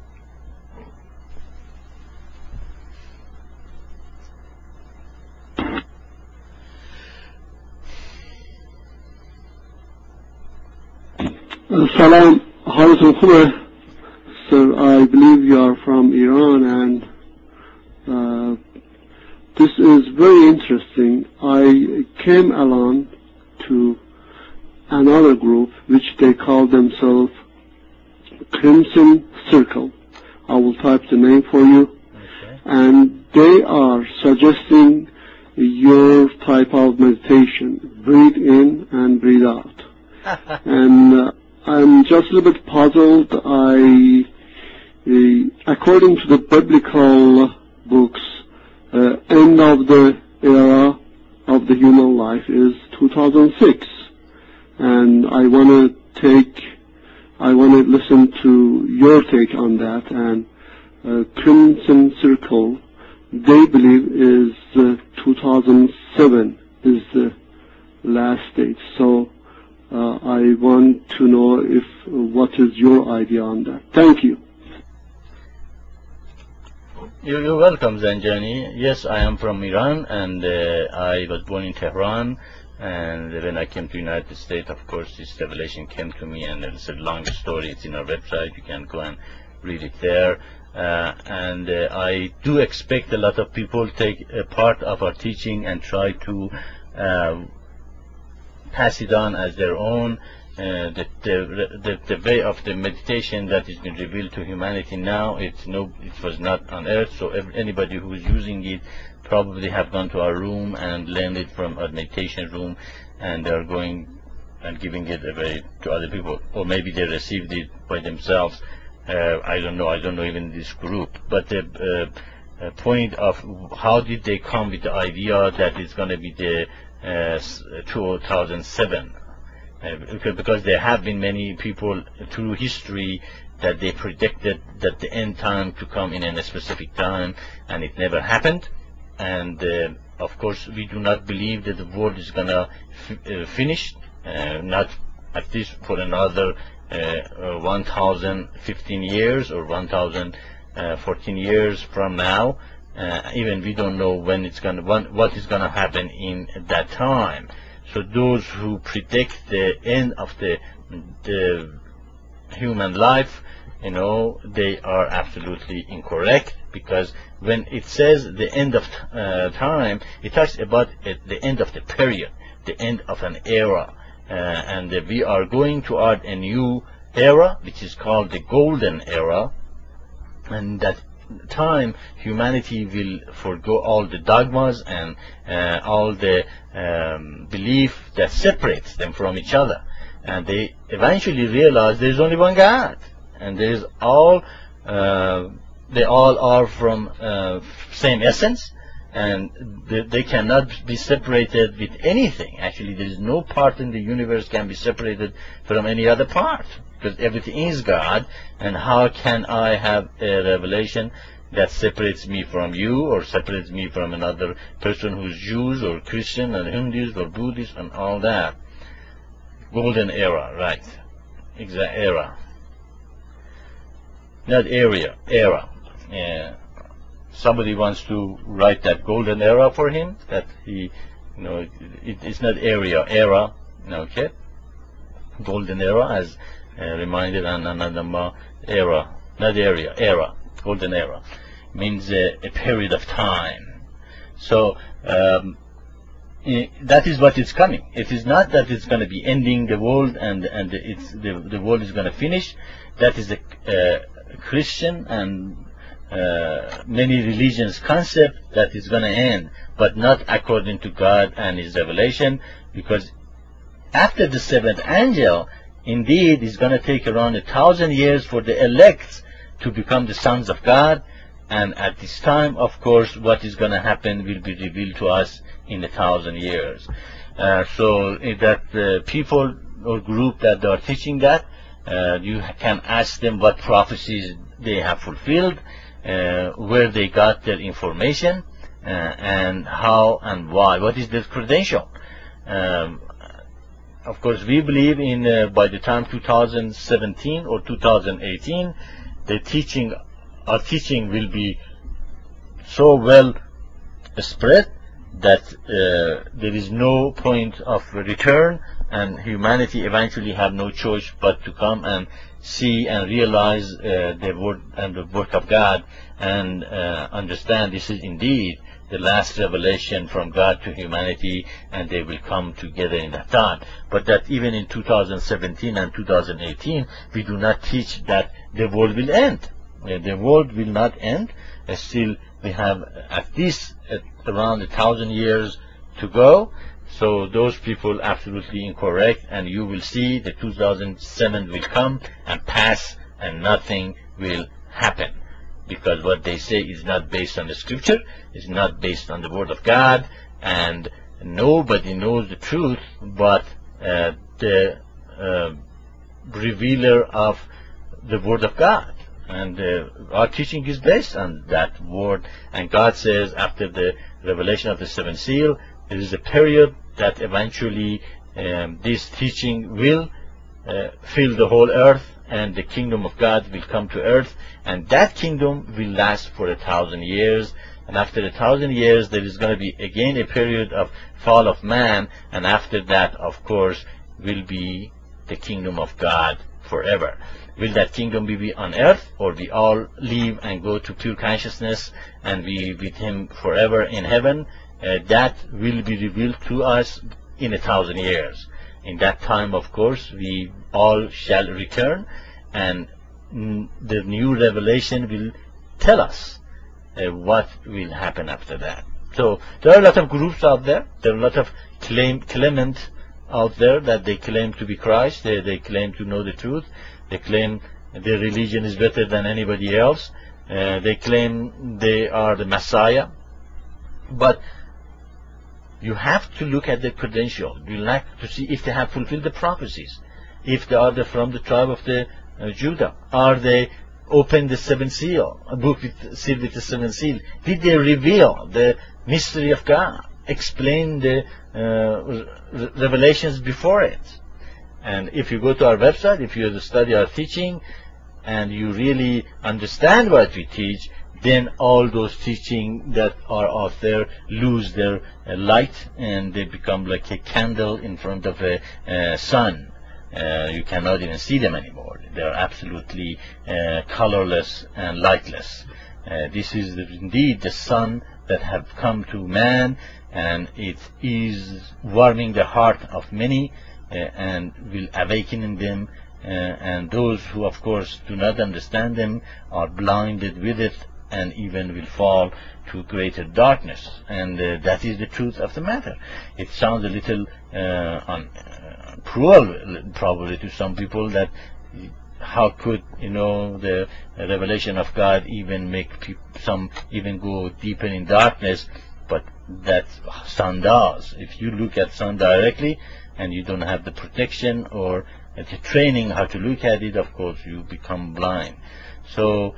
Salam, Harrison Khmer. Sir, I believe you are from Iran, and uh, this is very interesting. I came along to another group which they call themselves Crimson Circle. I will type the name for you. Okay. And they are suggesting your type of meditation, breathe in and breathe out. and uh, I'm just a little bit puzzled. I, uh, according to the biblical books, uh, end of the era of the human life is two thousand six, and I want to take, I want to listen to your take on that. And uh, Crimson Circle, they believe is uh, two thousand seven is the last date. So. Uh, I want to know if uh, what is your idea on that. Thank you. You're, you're welcome, Zanjani. Yes, I am from Iran, and uh, I was born in Tehran. And when I came to United States, of course, this revelation came to me, and it's a long story. It's in our website. You can go and read it there. Uh, and uh, I do expect a lot of people take a part of our teaching and try to uh, pass it on as their own. Uh, the, the, the, the way of the meditation that has been revealed to humanity now, it's no, it was not on earth, so if anybody who is using it probably have gone to our room and learned it from our meditation room, and they're going and giving it away to other people, or maybe they received it by themselves. Uh, I don't know, I don't know even this group, but the uh, uh, point of how did they come with the idea that it's going to be the uh, two thousand seven? Uh, because there have been many people through history that they predicted that the end time to come in a specific time, and it never happened. And uh, of course, we do not believe that the world is gonna f uh, finish, uh, not at least for another uh, uh, one thousand fifteen years or one thousand fourteen years from now. Uh, even we don't know when it's gonna, when, what is gonna happen in that time. So those who predict the end of the, the human life, you know, they are absolutely incorrect, because when it says the end of uh, time, it talks about it, the end of the period, the end of an era, uh, and uh, we are going toward a new era, which is called the golden era, and that time humanity will forgo all the dogmas and uh, all the um, belief that separates them from each other, and they eventually realize there's only one God, and there's all uh, they all are from uh, same essence, and they, they cannot be separated with anything. Actually, there is no part in the universe can be separated from any other part, because everything is God. And how can I have a revelation that separates me from you, or separates me from another person who's Jews or Christian and Hindus or Buddhist and all that? Golden era, right? Exact era, not area, era. Yeah. Somebody wants to write that golden era for him, that he, you know, it, it, it's not area, era, okay? Golden era, as uh, reminded on another era, not area, era, golden era, means uh, a period of time. So um, I, that is what is coming. It is not that it's going to be ending the world and and it's the the world is going to finish. That is the uh, Christian and Uh, many religions concept that is going to end, but not according to God and His revelation, because after the seventh angel, indeed, it's going to take around a thousand years for the elect to become the sons of God, and at this time, of course, what is going to happen will be revealed to us in a thousand years. Uh, so that uh, people or group that are teaching that, uh, you can ask them what prophecies they have fulfilled, Uh, where they got their information, uh, and how and why. What is their credential? Um, of course, we believe in uh, by the time two thousand seventeen or two thousand eighteen, the teaching, our teaching will be so well spread that uh, there is no point of return, and humanity eventually have no choice but to come and see and realize uh, the word and the work of God, and uh, understand this is indeed the last revelation from God to humanity, and they will come together in that time. But that even in two thousand seventeen and two thousand eighteen, we do not teach that the world will end. Uh, the world will not end. Uh, still, we have at least uh, around a thousand years to go. So those people absolutely incorrect, and you will see the two thousand seven will come and pass, and nothing will happen, because what they say is not based on the scripture, is not based on the word of God, and nobody knows the truth but uh, the uh, revealer of the word of God. And uh, our teaching is based on that word. And God says after the revelation of the seventh seal, there is a period that eventually um, this teaching will uh, fill the whole earth, and the kingdom of God will come to earth, and that kingdom will last for a thousand years. And after a thousand years, there is going to be again a period of fall of man, and after that, of course, will be the kingdom of God forever. Will that kingdom be on earth, or we all leave and go to pure consciousness and be with Him forever in heaven? Uh, that will be revealed to us in a thousand years. In that time, of course, we all shall return, and mm, the new revelation will tell us uh, what will happen after that. So there are a lot of groups out there. There are a lot of claim, claimant out there that they claim to be Christ. They, they claim to know the truth. They claim their religion is better than anybody else. Uh, they claim they are the Messiah. But you have to look at their credential. You like to see if they have fulfilled the prophecies. If they are the, from the tribe of the uh, Judah. Are they opened the seven seal, a book with, sealed with the seven seal? Did they reveal the mystery of God? Explain the uh, revelations before it? And if you go to our website, if you study our teaching, and you really understand what we teach, then all those teaching that are out there lose their uh, light, and they become like a candle in front of a uh, sun. Uh, you cannot even see them anymore. They are absolutely uh, colorless and lightless. Uh, this is the, indeed the sun that have come to man, and it is warming the heart of many, uh, and will awaken in them. Uh, and those who, of course, do not understand them are blinded with it, and even will fall to greater darkness. And uh, that is the truth of the matter. It sounds a little uh, un, uh, cruel, probably, to some people, that how could, you know, the revelation of God even make people, some even go deeper in darkness? But that sun does. If you look at sun directly, and you don't have the protection or the training how to look at it, of course, you become blind. So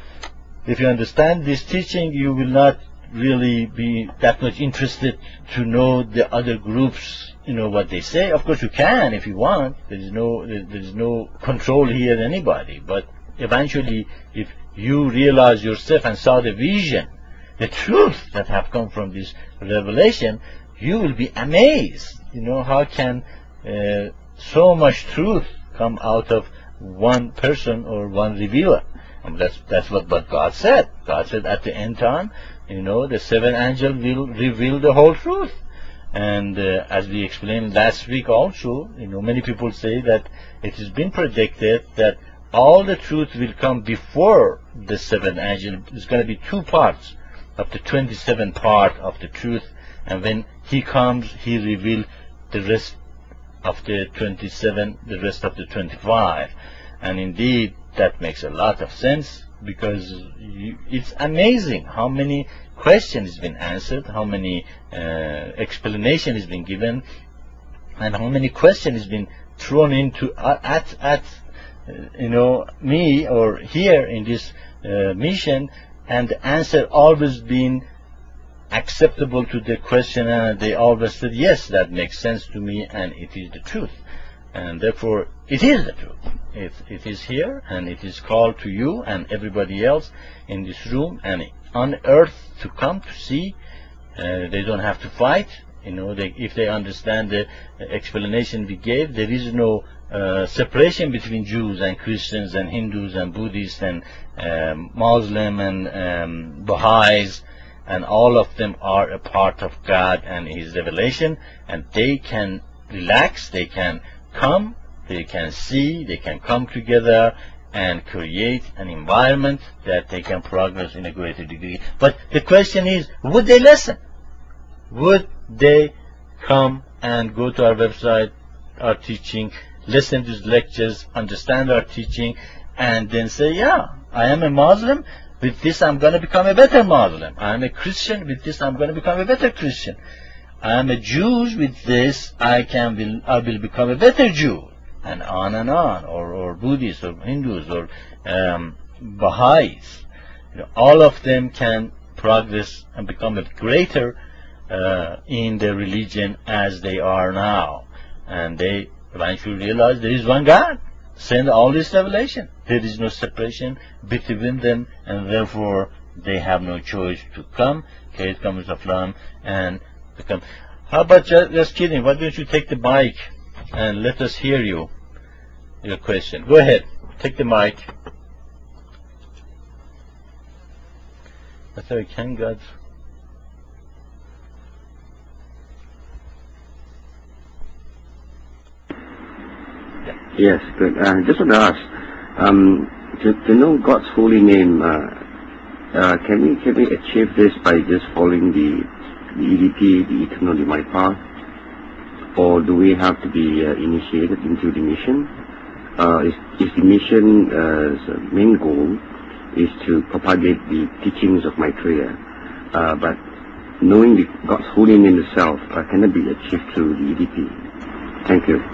if you understand this teaching, you will not really be that much interested to know the other groups, you know, what they say. Of course, you can if you want. There is no, there is no control here, anybody. But eventually, if you realize yourself and saw the vision, the truth that have come from this revelation, you will be amazed. You know, how can uh, so much truth come out of one person or one revealer? And that's that's what, what God said. God said at the end time, you know, the seven angels will reveal the whole truth. And uh, as we explained last week also, you know, many people say that it has been predicted that all the truth will come before the seven angels. There's going to be two parts of the twenty-seven part of the truth, and when He comes, He reveals the rest of the twenty-seven, the rest of the twenty-five. And indeed, that makes a lot of sense, because you, it's amazing how many questions has been answered, how many uh, explanation has been given, and how many questions has been thrown into uh, at at uh, you know, me or here in this uh, mission, and the answer always been acceptable to the questioner. They always said, yes, that makes sense to me, and it is the truth. And therefore, it is the truth. It, it is here, and it is called to you and everybody else in this room and on earth to come to see. Uh, they don't have to fight. You know, they, if they understand the explanation we gave, there is no uh, separation between Jews and Christians and Hindus and Buddhists and um, Muslim and um, Baha'is, and all of them are a part of God and His revelation, and they can relax, they can come, they can see, they can come together and create an environment that they can progress in a greater degree. But the question is, would they listen? Would they come and go to our website, our teaching, listen to lectures, understand our teaching, and then say, yeah, I am a Muslim, with this I'm going to become a better Muslim. I am a Christian, with this I'm going to become a better Christian. I am a Jew, with this I can will, I will become a better Jew, and on and on, or, or Buddhists or Hindus or um, Baha'is. You know, all of them can progress and become a greater uh, in their religion as they are now, and they eventually realize there is one God, send all this revelation. There is no separation between them, and therefore they have no choice to come, Kayet comes of Lam, and become. How about just, just kidding? Why don't you take the mic and let us hear you, your question. Go ahead, take the mic. That's how can God. Yes, good. Uh, just want to ask, um, to, to know God's holy name, uh, uh, can we can we achieve this by just following the, the E D P, the Eternal Divine Path, or do we have to be uh, initiated into the mission? Uh, is, is the mission's uh, main goal is to propagate the teachings of Maitreya, uh, but knowing the God's holy name itself, uh, can it be achieved through the E D P? Thank you.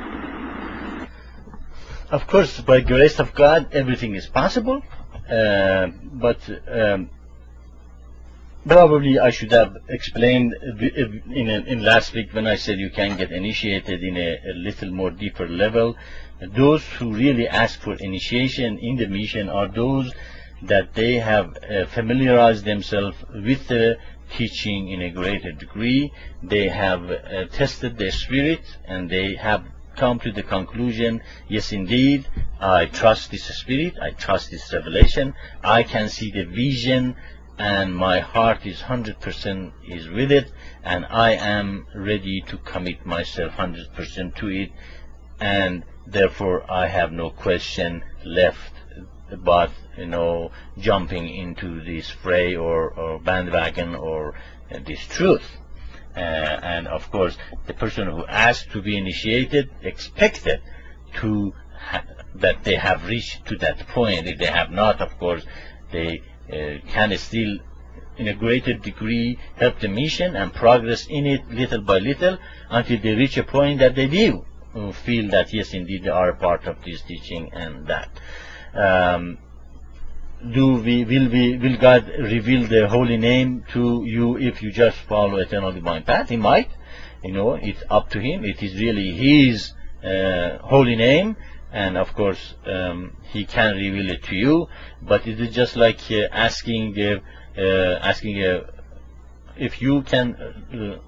Of course, by grace of God, everything is possible. Uh, but um, probably I should have explained in, a, in last week when I said you can get initiated in a, a little more deeper level. Those who really ask for initiation in the mission are those that they have uh, familiarized themselves with the teaching in a greater degree. They have uh, tested their spirit, and they have come to the conclusion, yes indeed, I trust this spirit, I trust this revelation, I can see the vision, and my heart is one hundred percent is with it, and I am ready to commit myself one hundred percent to it, and therefore I have no question left but, you know, jumping into this fray or, or bandwagon or uh, this truth. Uh, and of course, the person who asked to be initiated expected to ha that they have reached to that point. If they have not, of course, they uh, can still, in a greater degree, help the mission and progress in it little by little until they reach a point that they do uh, feel that yes, indeed, they are a part of this teaching and that. Um, Do we will we will God reveal the holy name to you if you just follow eternal divine path? He might, you know, it's up to him. It is really his uh, holy name, and of course um, he can reveal it to you. But it is just like uh, asking, uh, uh, asking uh, if you can. Uh,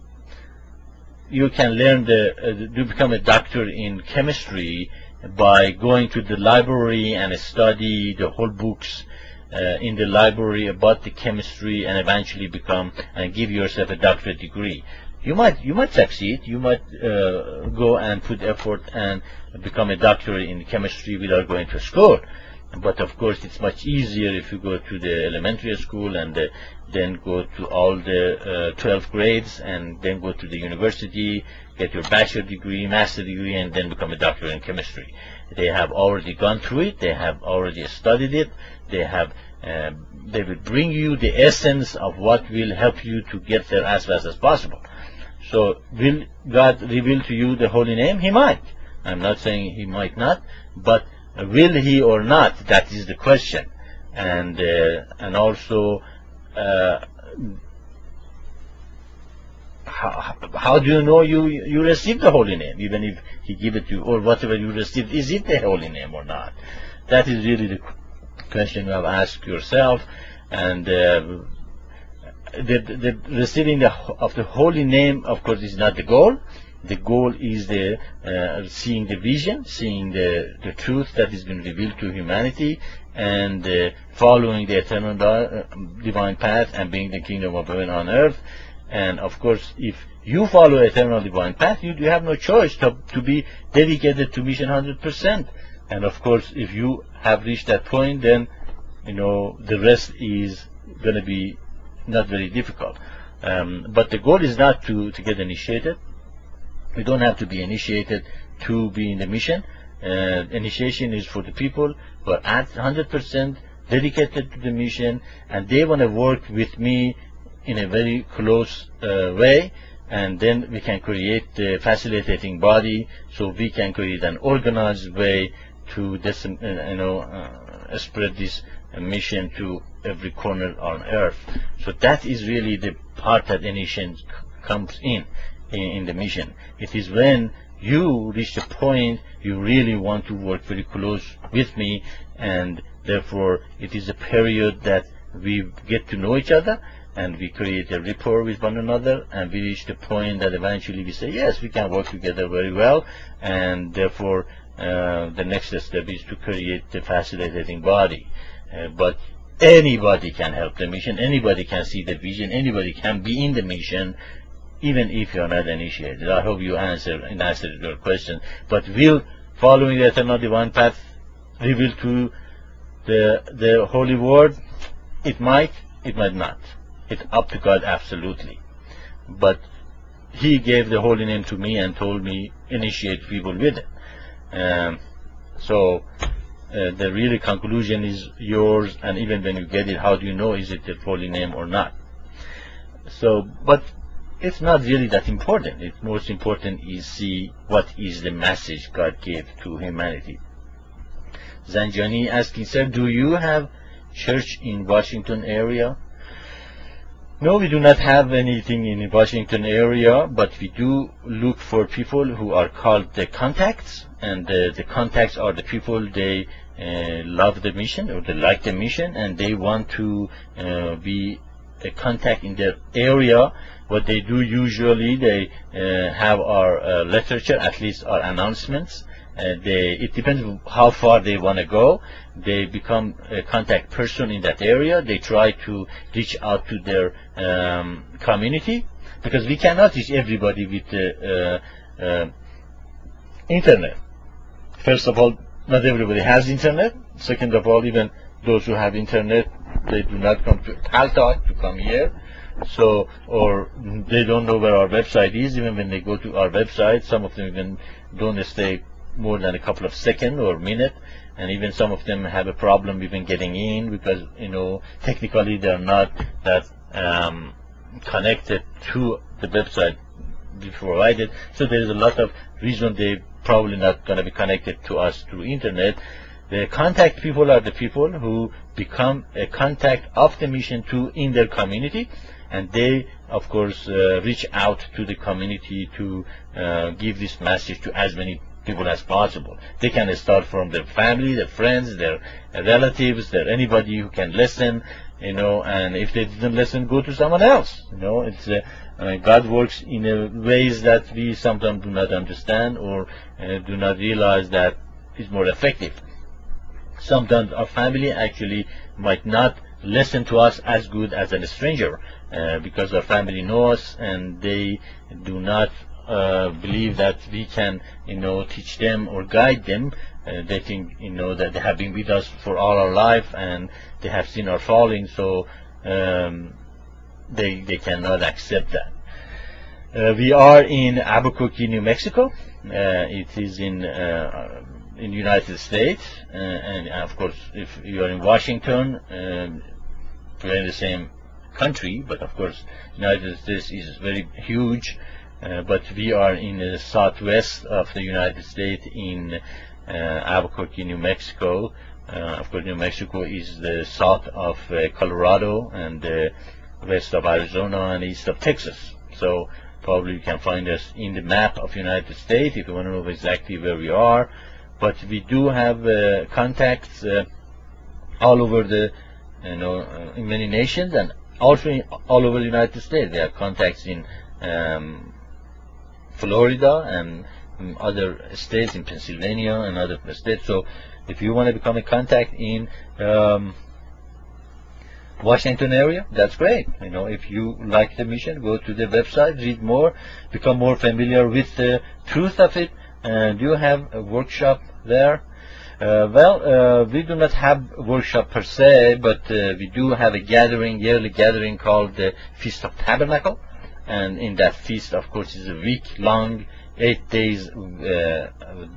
you can learn the uh, to become a doctor in chemistry by going to the library and study the whole books uh, in the library about the chemistry and eventually become and give yourself a doctorate degree. You might you might succeed. You might uh, go and put effort and become a doctor in chemistry without going to school. But of course, it's much easier if you go to the elementary school and uh, then go to all the uh, twelve grades and then go to the university, get your bachelor degree, master degree, and then become a doctor in chemistry. They have already gone through it. They have already studied it. They have. Uh, they will bring you the essence of what will help you to get there as fast as possible. So, will God reveal to you the holy name? He might. I'm not saying He might not, but will He or not? That is the question. And uh, and also, uh, how, how do you know you you received the holy name? Even if He give it to you, or whatever you received, is it the holy name or not? That is really the question you have asked yourself. And uh, the, the receiving the, of the holy name, of course, is not the goal. The goal is the uh, seeing the vision, seeing the, the truth that has been revealed to humanity, and uh, following the eternal uh, divine path and being the kingdom of heaven on earth. And of course, if you follow eternal divine path, you, you have no choice to, to be dedicated to mission one hundred percent. And of course, if you have reached that point, then you know the rest is going to be not very difficult. Um, but the goal is not to, to get initiated. We don't have to be initiated to be in the mission. Uh, initiation is for the people who are at one hundred percent dedicated to the mission, and they want to work with me in a very close uh, way, and then we can create the facilitating body, so we can create an organized way to this, uh, you know, uh, spread this uh, mission to every corner on earth. So that is really the part that initiation comes in. in, in the mission. It is when you reach the point you really want to work very close with me, and therefore it is a period that we get to know each other and we create a rapport with one another, and we reach the point that eventually we say, yes, we can work together very well, and therefore uh, the next step is to create the facilitating body. Uh, but anybody can help the mission, anybody can see the vision, anybody can be in the mission, even if you are not initiated. I hope you answer and answered your question. But will following the eternal divine path reveal to the the holy word? It might, it might not. It's up to God, absolutely. But He gave the holy name to me and told me initiate people with it. Um, so uh, the real conclusion is yours, and even when you get it, how do you know is it the holy name or not? So, but it's not really that important. It's most important is see what is the message God gave to humanity. Zanjani asking, sir, do you have church in Washington area? No, we do not have anything in Washington area, but we do look for people who are called the contacts, and the, the contacts are the people they uh, love the mission, or they like the mission, and they want to uh, be a contact in their area. What they do usually, they uh, have our uh, literature, at least our announcements. Uh, they, it depends on how far they want to go. They become a contact person in that area. They try to reach out to their um, community, because we cannot reach everybody with the uh, uh, internet. First of all, not everybody has internet. Second of all, even those who have internet, they do not come to Caltech to come here. So, or they don't know where our website is. Even when they go to our website, some of them even don't stay more than a couple of seconds or minute, and even some of them have a problem even getting in, because, you know, technically they're not that um, connected to the website we provided. So there's a lot of reason they probably not going to be connected to us through internet. The contact people are the people who become a contact of the mission to in their community, and they of course uh, reach out to the community to uh, give this message to as many people as possible. They can start from their family, their friends, their relatives, their anybody who can listen, you know, and if they didn't listen, go to someone else. You know, it's uh, uh, God works in a ways that we sometimes do not understand, or uh, do not realize that is more effective. Sometimes our family actually might not listen to us as good as a stranger, uh, because our family knows us and they do not uh, believe that we can, you know, teach them or guide them. Uh, they think, you know, that they have been with us for all our life and they have seen our falling, so um, they they cannot accept that. Uh, we are in Albuquerque, New Mexico. Uh, it is in uh, in the United States, uh, and of course if you are in Washington, um, we're in the same country, but of course United States is very huge, uh, but we are in the southwest of the United States in uh, Albuquerque, New Mexico. Uh, of course New Mexico is the south of uh, Colorado and the west of Arizona and east of Texas, so probably you can find us in the map of United States if you want to know exactly where we are. But we do have uh, contacts uh, all over the, you know, uh, in many nations, and also in, all over the United States. There are contacts in um, Florida and in other states, in Pennsylvania and other states. So if you want to become a contact in um, Washington area, that's great. You know, if you like the mission, go to the website, read more, become more familiar with the truth of it. And do you have a workshop there? Uh, well, uh, we do not have a workshop per se, but uh, we do have a gathering, yearly gathering called the Feast of Tabernacle. And in that feast, of course, is a week-long, eight days uh,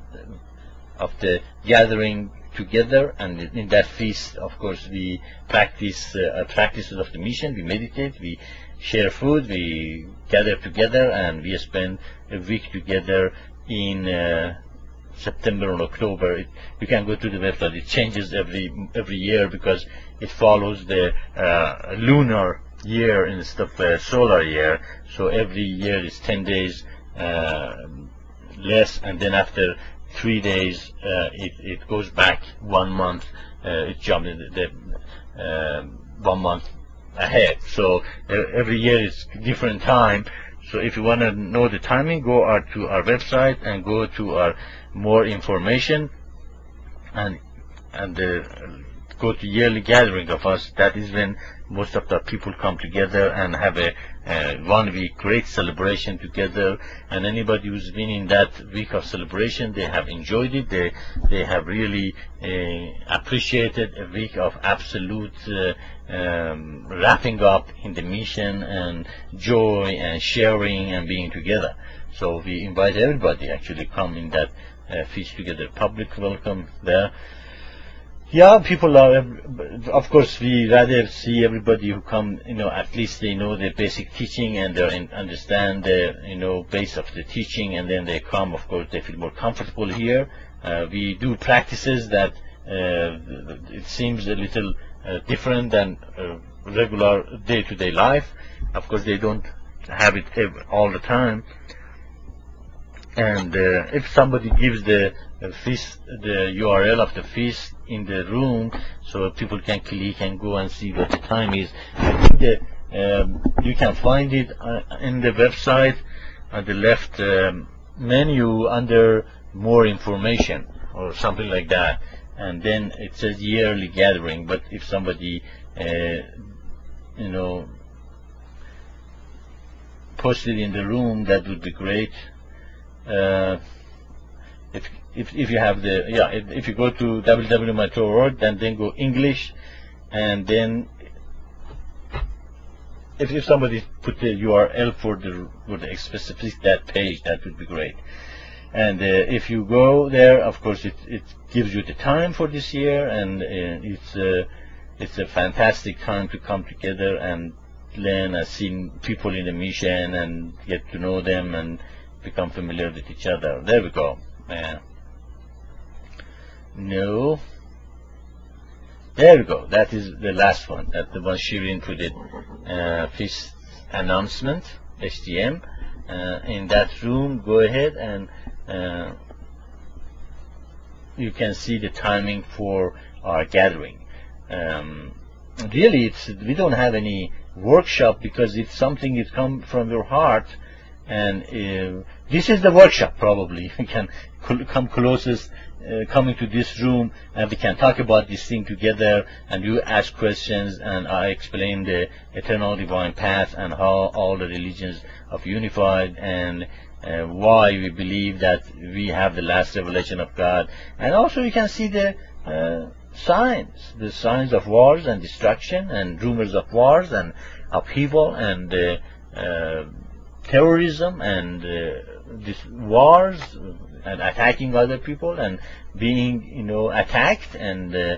of the gathering together. And in that feast, of course, we practice uh, practices of the mission. We meditate, we share food, we gather together, and we spend a week together in uh, September or October. It, you can go to the website. It changes every every year because it follows the uh, lunar year instead of a solar year. So every year is ten days uh, less, and then after three days uh, it, it goes back one month. Uh, it jumps the, the uh, one month ahead. So uh, every year is different time. So if you want to know the timing, go our, to our website and go to our more information, and and uh, go to yearly gathering of us. That is when most of the people come together and have a uh, one week great celebration together. And anybody who's been in that week of celebration, they have enjoyed it. They they have really uh, appreciated a week of absolute uh, um, wrapping up in the mission and joy and sharing and being together. So we invite everybody actually come in that uh, feast together. Public welcome there. Yeah, people are, of course, we rather see everybody who come, you know, at least they know the basic teaching and they understand the, you know, base of the teaching, and then they come, of course, they feel more comfortable here. Uh, we do practices that uh, it seems a little uh, different than uh, regular day-to-day life. Of course, they don't have it all the time. And uh, if somebody gives the uh, feast, the U R L of the feast in the room, so people can click and go and see what the time is. I think the, um, you can find it uh, in the website on the left um, menu under more information or something like that. And then it says yearly gathering. But if somebody, uh, you know, posted in the room, that would be great. Uh, if, if if you have the yeah if, if you go to w w w dot my torah dot org, then then go English, and then if, if somebody put the U R L for the for the specific that page, that would be great. And uh, if you go there, of course it it gives you the time for this year, and uh, it's uh, it's a fantastic time to come together and learn and see people in the mission and get to know them and become familiar with each other. There we go. Uh, no. There we go. That is the last one. That's the one Shirin put it. Uh, feast announcement, H T M. Uh, in that room, go ahead and uh, you can see the timing for our gathering. Um, really, it's we don't have any workshop because it's something that comes from your heart. And uh, this is the workshop, probably. We can come closest, uh, coming to this room, and we can talk about this thing together, and you ask questions, and I explain the eternal divine path and how all the religions are unified, and uh, why we believe that we have the last revelation of God. And also you can see the uh, signs, the signs of wars and destruction, and rumors of wars and upheaval, and uh, uh, terrorism, and uh, this wars and attacking other people and being, you know, attacked and uh,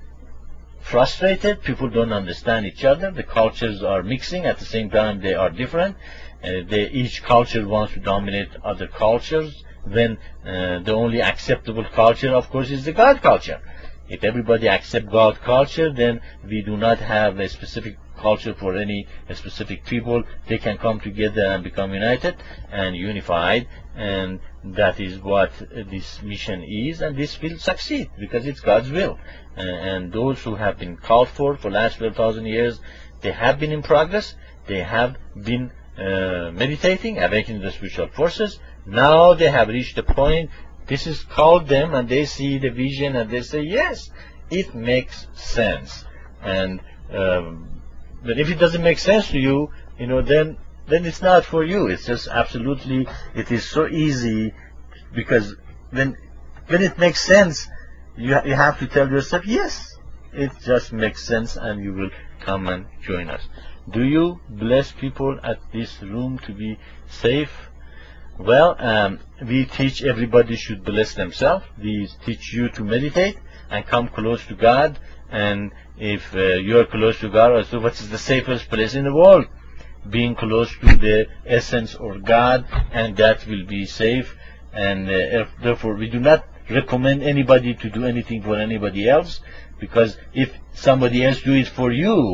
frustrated. People don't understand each other. The cultures are mixing. At the same time, they are different. Uh, they, each culture wants to dominate other cultures. Then uh, the only acceptable culture, of course, is the God culture. If everybody accepts God culture, then we do not have a specific culture for any specific people. They can come together and become united and unified, and that is what this mission is, and this will succeed because it's God's will. Uh, and those who have been called for for the last twelve thousand years, they have been in progress. They have been uh, meditating, awakening the spiritual forces. Now they have reached the point. This is called them, and they see the vision, and they say, yes, it makes sense. And um, but if it doesn't make sense to you, you know, then then it's not for you. It's just absolutely, it is so easy, because when when it makes sense, you you have to tell yourself, yes, it just makes sense, and you will come and join us. Do you bless people at this room to be safe? Well, um, we teach everybody should bless themselves. We teach you to meditate and come close to God. And if uh, you are close to God, so what is the safest place in the world? Being close to the essence or God, and that will be safe. And uh, therefore, we do not recommend anybody to do anything for anybody else, because if somebody else do it for you,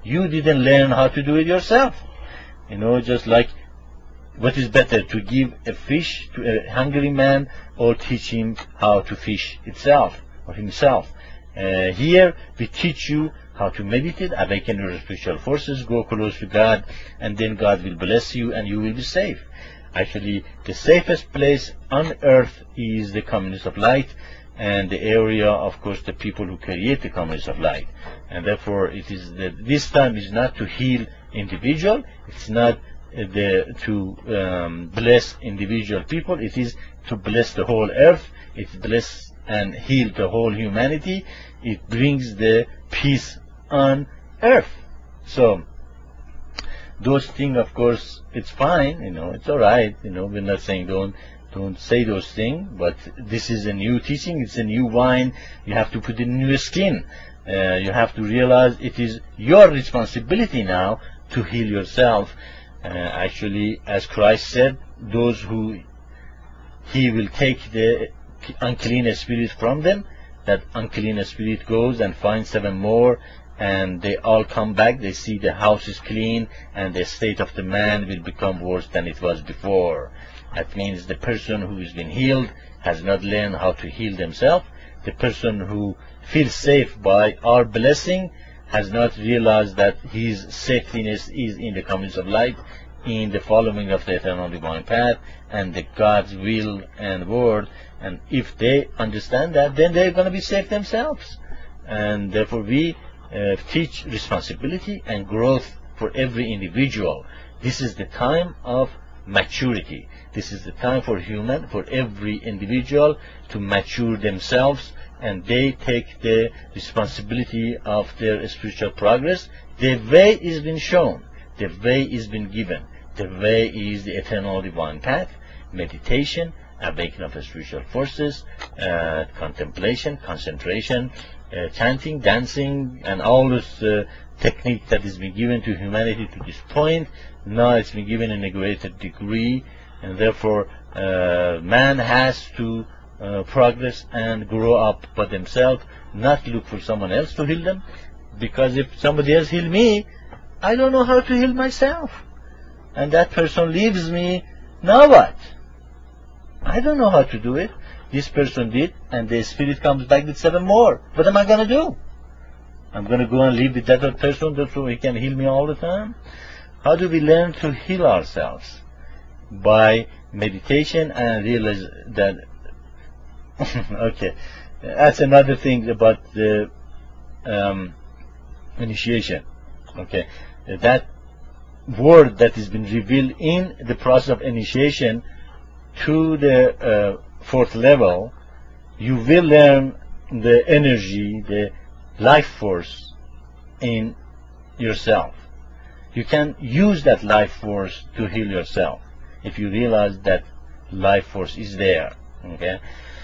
you didn't learn how to do it yourself. You know, just like, what is better, to give a fish to a hungry man or teach him how to fish itself or himself? Uh, here we teach you how to meditate, awaken your spiritual forces, go close to God, and then God will bless you and you will be safe. Actually, the safest place on earth is the communities of light, and the area, of course, the people who create the communities of light. And therefore, it is the, this time is not to heal individual, it's not uh, the, to um, bless individual people, it is to bless the whole earth, it bless and heal the whole humanity, it brings the peace on earth. So, those things, of course, it's fine, you know, it's alright, you know, we're not saying don't don't say those things, but this is a new teaching, it's a new wine, you have to put it in your skin. Uh, you have to realize it is your responsibility now to heal yourself. Uh, actually, as Christ said, those who He will take the unclean spirit from them, that unclean spirit goes and finds seven more, and they all come back, they see the house is clean, and the state of the man will become worse than it was before. That means the person who has been healed has not learned how to heal themselves. The person who feels safe by our blessing has not realized that his safetiness is in the communities of light, in the following of the eternal divine path, and the God's will and word. And if they understand that, then they're going to be safe themselves. And therefore we uh, teach responsibility and growth for every individual. This is the time of maturity. This is the time for human, for every individual to mature themselves, and they take the responsibility of their spiritual progress. The way is been shown, the way is been given. The way is the eternal divine path, meditation, awakening of spiritual forces, uh, contemplation, concentration, uh, chanting, dancing, and all this uh, technique that has been given to humanity to this point. Now it's been given in a greater degree, and therefore uh, man has to uh, progress and grow up by themselves, not look for someone else to heal them, because if somebody else heal me, I don't know how to heal myself, and that person leaves me, now what? I don't know how to do it. This person did, and the spirit comes back with seven more. What am I going to do? I'm going to go and live with that other person so he can heal me all the time? How do we learn to heal ourselves? By meditation and realize that okay, that's another thing about the um, initiation. Okay, that word that has been revealed in the process of initiation to the uh, fourth level, you will learn the energy, the life force in yourself. You can use that life force to heal yourself if you realize that life force is there. Okay.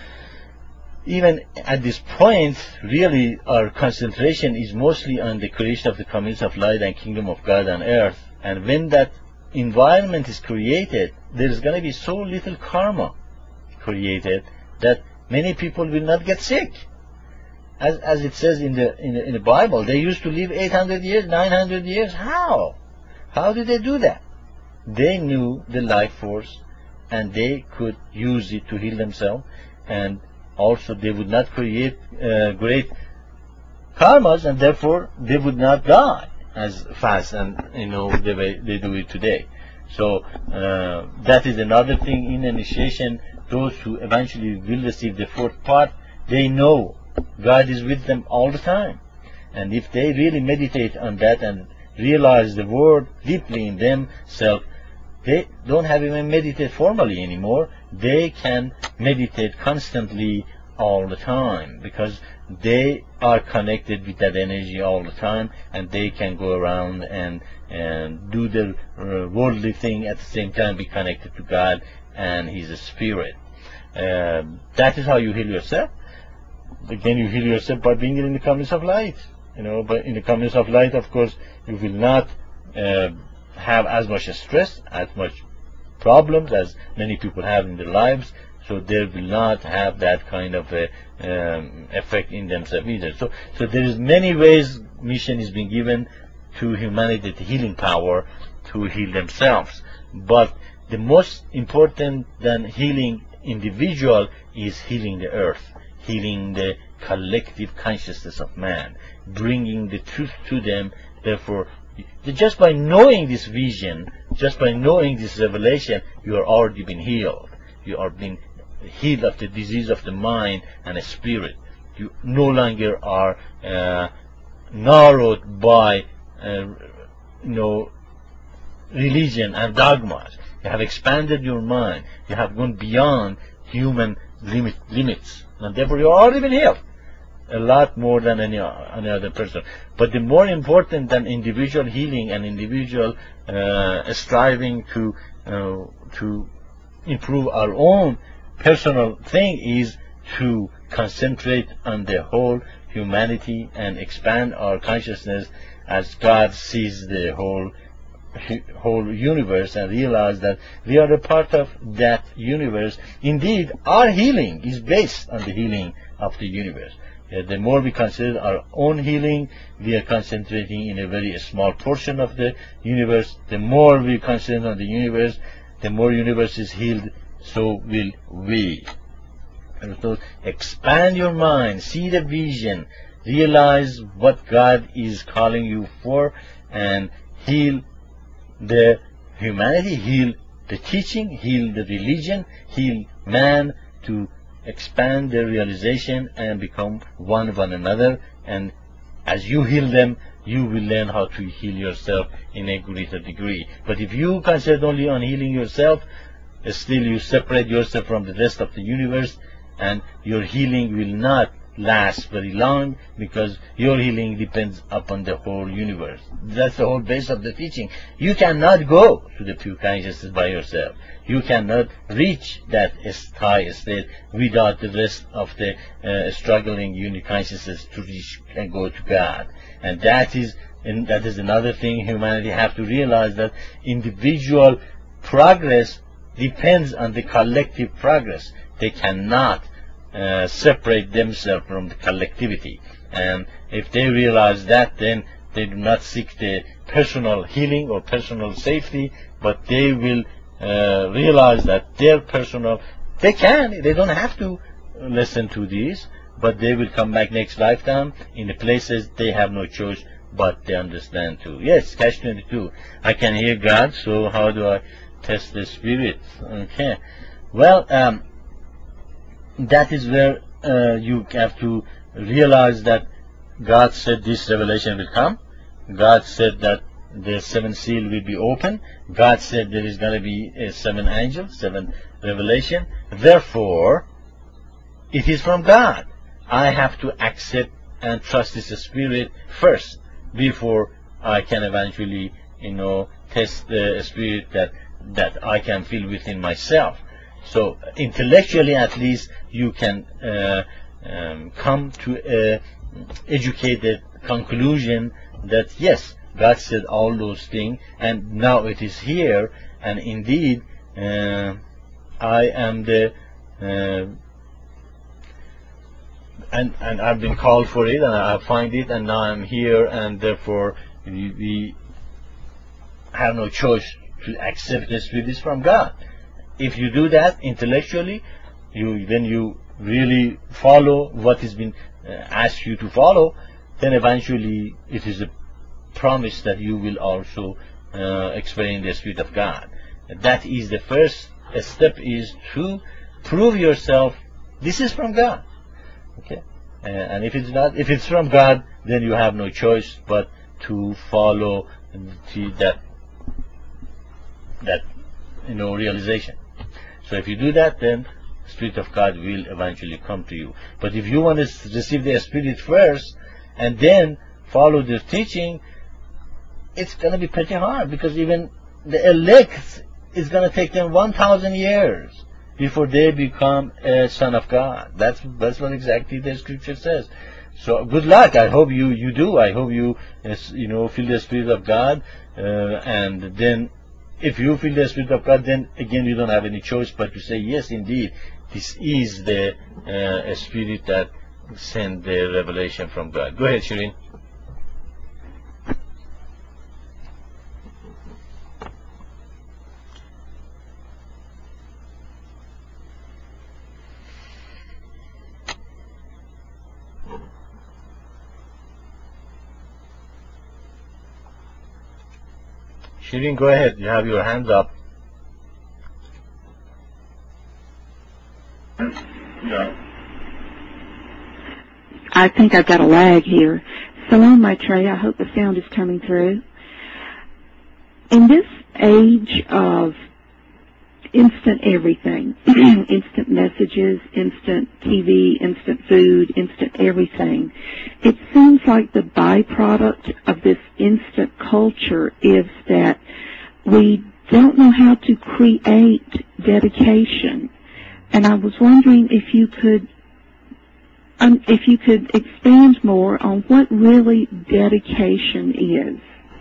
Even at this point, really our concentration is mostly on the creation of the communities of light and kingdom of God on earth. And when that environment is created, there is going to be so little karma created that many people will not get sick. As, as it says in the, in the in the Bible, they used to live eight hundred years, nine hundred years. How? How did they do that? They knew the life force, and they could use it to heal themselves, and also they would not create uh, great karmas, and therefore they would not die as fast, and you know the way they do it today. So uh, that is another thing in initiation. Those who eventually will receive the fourth part, they know God is with them all the time, and if they really meditate on that and realize the word deeply in themselves, they don't have even meditate formally anymore. They can meditate constantly all the time, because they are connected with that energy all the time, and they can go around and and do the uh, worldly thing at the same time, be connected to God and His Spirit. Uh, that is how you heal yourself. Again, you heal yourself by being in the communities of light. You know, but in the communities of light, of course, you will not uh, have as much stress, as much problems as many people have in their lives. So they will not have that kind of a, um, effect in themselves either. So, so there is many ways mission is being given to humanity the healing power to heal themselves. But the most important than healing individual is healing the earth, healing the collective consciousness of man, bringing the truth to them. Therefore, just by knowing this vision, just by knowing this revelation, you are already been healed. You are being healed of the disease of the mind and the spirit. You no longer are uh, narrowed by uh, you know, religion and dogmas. You have expanded your mind. You have gone beyond human limit, limits. And therefore you are already been healed. A lot more than any, any other person. But the more important than individual healing and individual uh, striving to uh, to improve our own personal thing is to concentrate on the whole humanity and expand our consciousness as God sees the whole whole universe, and realize that we are a part of that universe. Indeed, our healing is based on the healing of the universe. Uh, the more we consider our own healing, we are concentrating in a very small portion of the universe. The more we concentrate on the universe, the more universe is healed, so will we. And so expand your mind, see the vision, realize what God is calling you for, and heal the humanity, heal the teaching, heal the religion, heal man to expand their realization and become one one another. And as you heal them, you will learn how to heal yourself in a greater degree. But if you concentrate only on healing yourself, still you separate yourself from the rest of the universe, and your healing will not last very long, because your healing depends upon the whole universe. That's the whole base of the teaching. You cannot go to the pure consciousness by yourself. You cannot reach that high state without the rest of the uh, struggling unit consciousness to reach and go to God. And that is and that is another thing humanity have to realize, that individual progress depends on the collective progress. They cannot uh, separate themselves from the collectivity. And if they realize that, then they do not seek the personal healing or personal safety, but they will uh, realize that their personal, they can, they don't have to listen to these, but they will come back next lifetime in the places they have no choice, but they understand too. Yes, catch twenty-two. I can hear God, so how do I test the spirit? Okay. Well, um, that is where uh, you have to realize that God said this revelation will come. God said that the seventh seal will be open. God said there is going to be a seven angels, seven revelation. Therefore, it is from God. I have to accept and trust this spirit first before I can eventually, you know, test the spirit that that I can feel within myself. So intellectually, at least, you can uh, um, come to a educated conclusion that yes, God said all those things, and now it is here, and indeed uh, I am the uh, and and I've been called for it, and I find it, and now I'm here, and therefore we, we have no choice to accept the spirit is from God. If you do that intellectually, you then you really follow what has been uh, asked you to follow, then eventually it is a promise that you will also uh, experience the Spirit of God. That is the first step, is to prove yourself this is from God. Okay, uh, and if it's not, if it's from God, then you have no choice but to follow the, that that you know realization. So if you do that, then the Spirit of God will eventually come to you. But if you want to receive the Spirit first and then follow the teaching, it's going to be pretty hard, because even the elect is going to take them one thousand years before they become a son of God. That's that's what exactly the Scripture says. So good luck. I hope you you do. I hope you you know feel the Spirit of God, uh, and then if you feel the Spirit of God, then again you don't have any choice but to say yes, indeed, this is the uh, Spirit that sent the revelation from God. Go ahead, Shireen. Shireen, go ahead. You have your hands up. Yeah. I think I've got a lag here. Salam, Maitreya. I hope the sound is coming through. In this age of instant everything, instant messages, instant T V, instant food, instant everything, it seems like the byproduct of this instant culture is that we don't know how to create dedication. And I was wondering if you could um, if you could expand more on what really dedication is.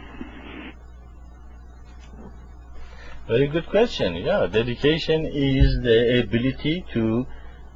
Very good question. Yeah, dedication is the ability to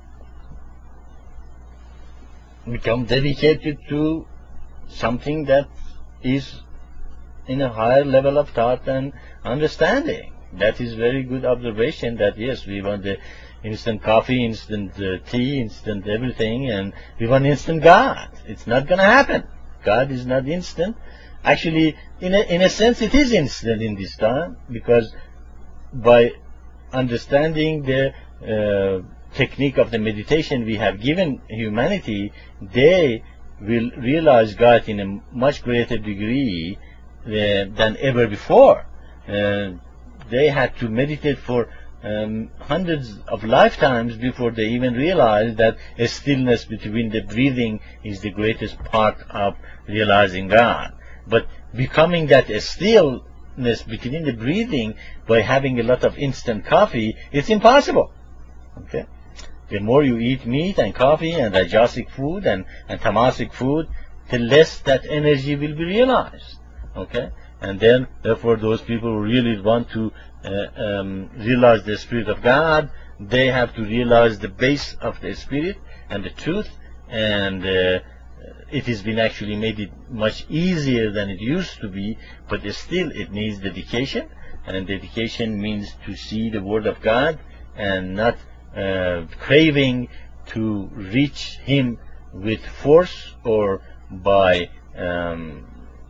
become dedicated to something that is in a higher level of thought and understanding. That is very good observation that yes, we want the instant coffee, instant uh, tea, instant everything, and we want instant God. It's not going to happen. God is not instant. Actually, in a, in a sense, it is instant in this time, because by understanding the uh, technique of the meditation we have given humanity, they will realize God in a much greater degree uh, than ever before. Uh, they had to meditate for um, hundreds of lifetimes before they even realized that a stillness between the breathing is the greatest part of realizing God. But becoming that a stillness between the breathing by having a lot of instant coffee, it's impossible. Okay? The more you eat meat and coffee and rajasic food and, and tamasic food, the less that energy will be realized. Okay? And then, therefore, those people who really want to uh, um, realize the Spirit of God, they have to realize the base of the Spirit and the truth, and uh, it has been actually made it much easier than it used to be, but still it needs dedication, and dedication means to see the Word of God and not uh, craving to reach Him with force or by um,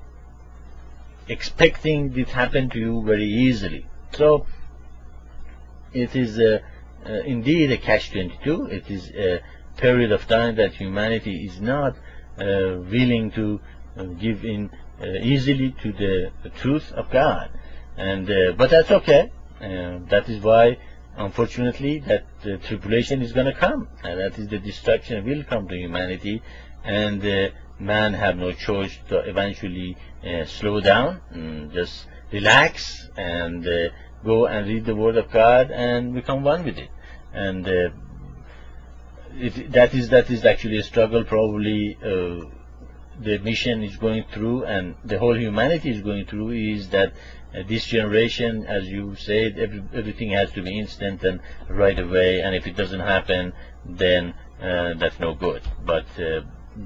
expecting it happen to you very easily. So it is uh, uh, indeed a catch twenty-two. It is a period of time that humanity is not uh, willing to uh, give in uh, easily to the, the truth of God. And uh, but that's okay. Uh, that is why, unfortunately, that uh, tribulation is going to come, and that is the destruction will come to humanity, and uh, man have no choice to eventually uh, slow down, and just relax, and uh, go and read the Word of God and become one with it. And uh, it, that is that is actually a struggle. Probably uh, the mission is going through, and the whole humanity is going through, is that uh, this generation, as you said, every, everything has to be instant and right away, and if it doesn't happen, then uh, that's no good. But uh,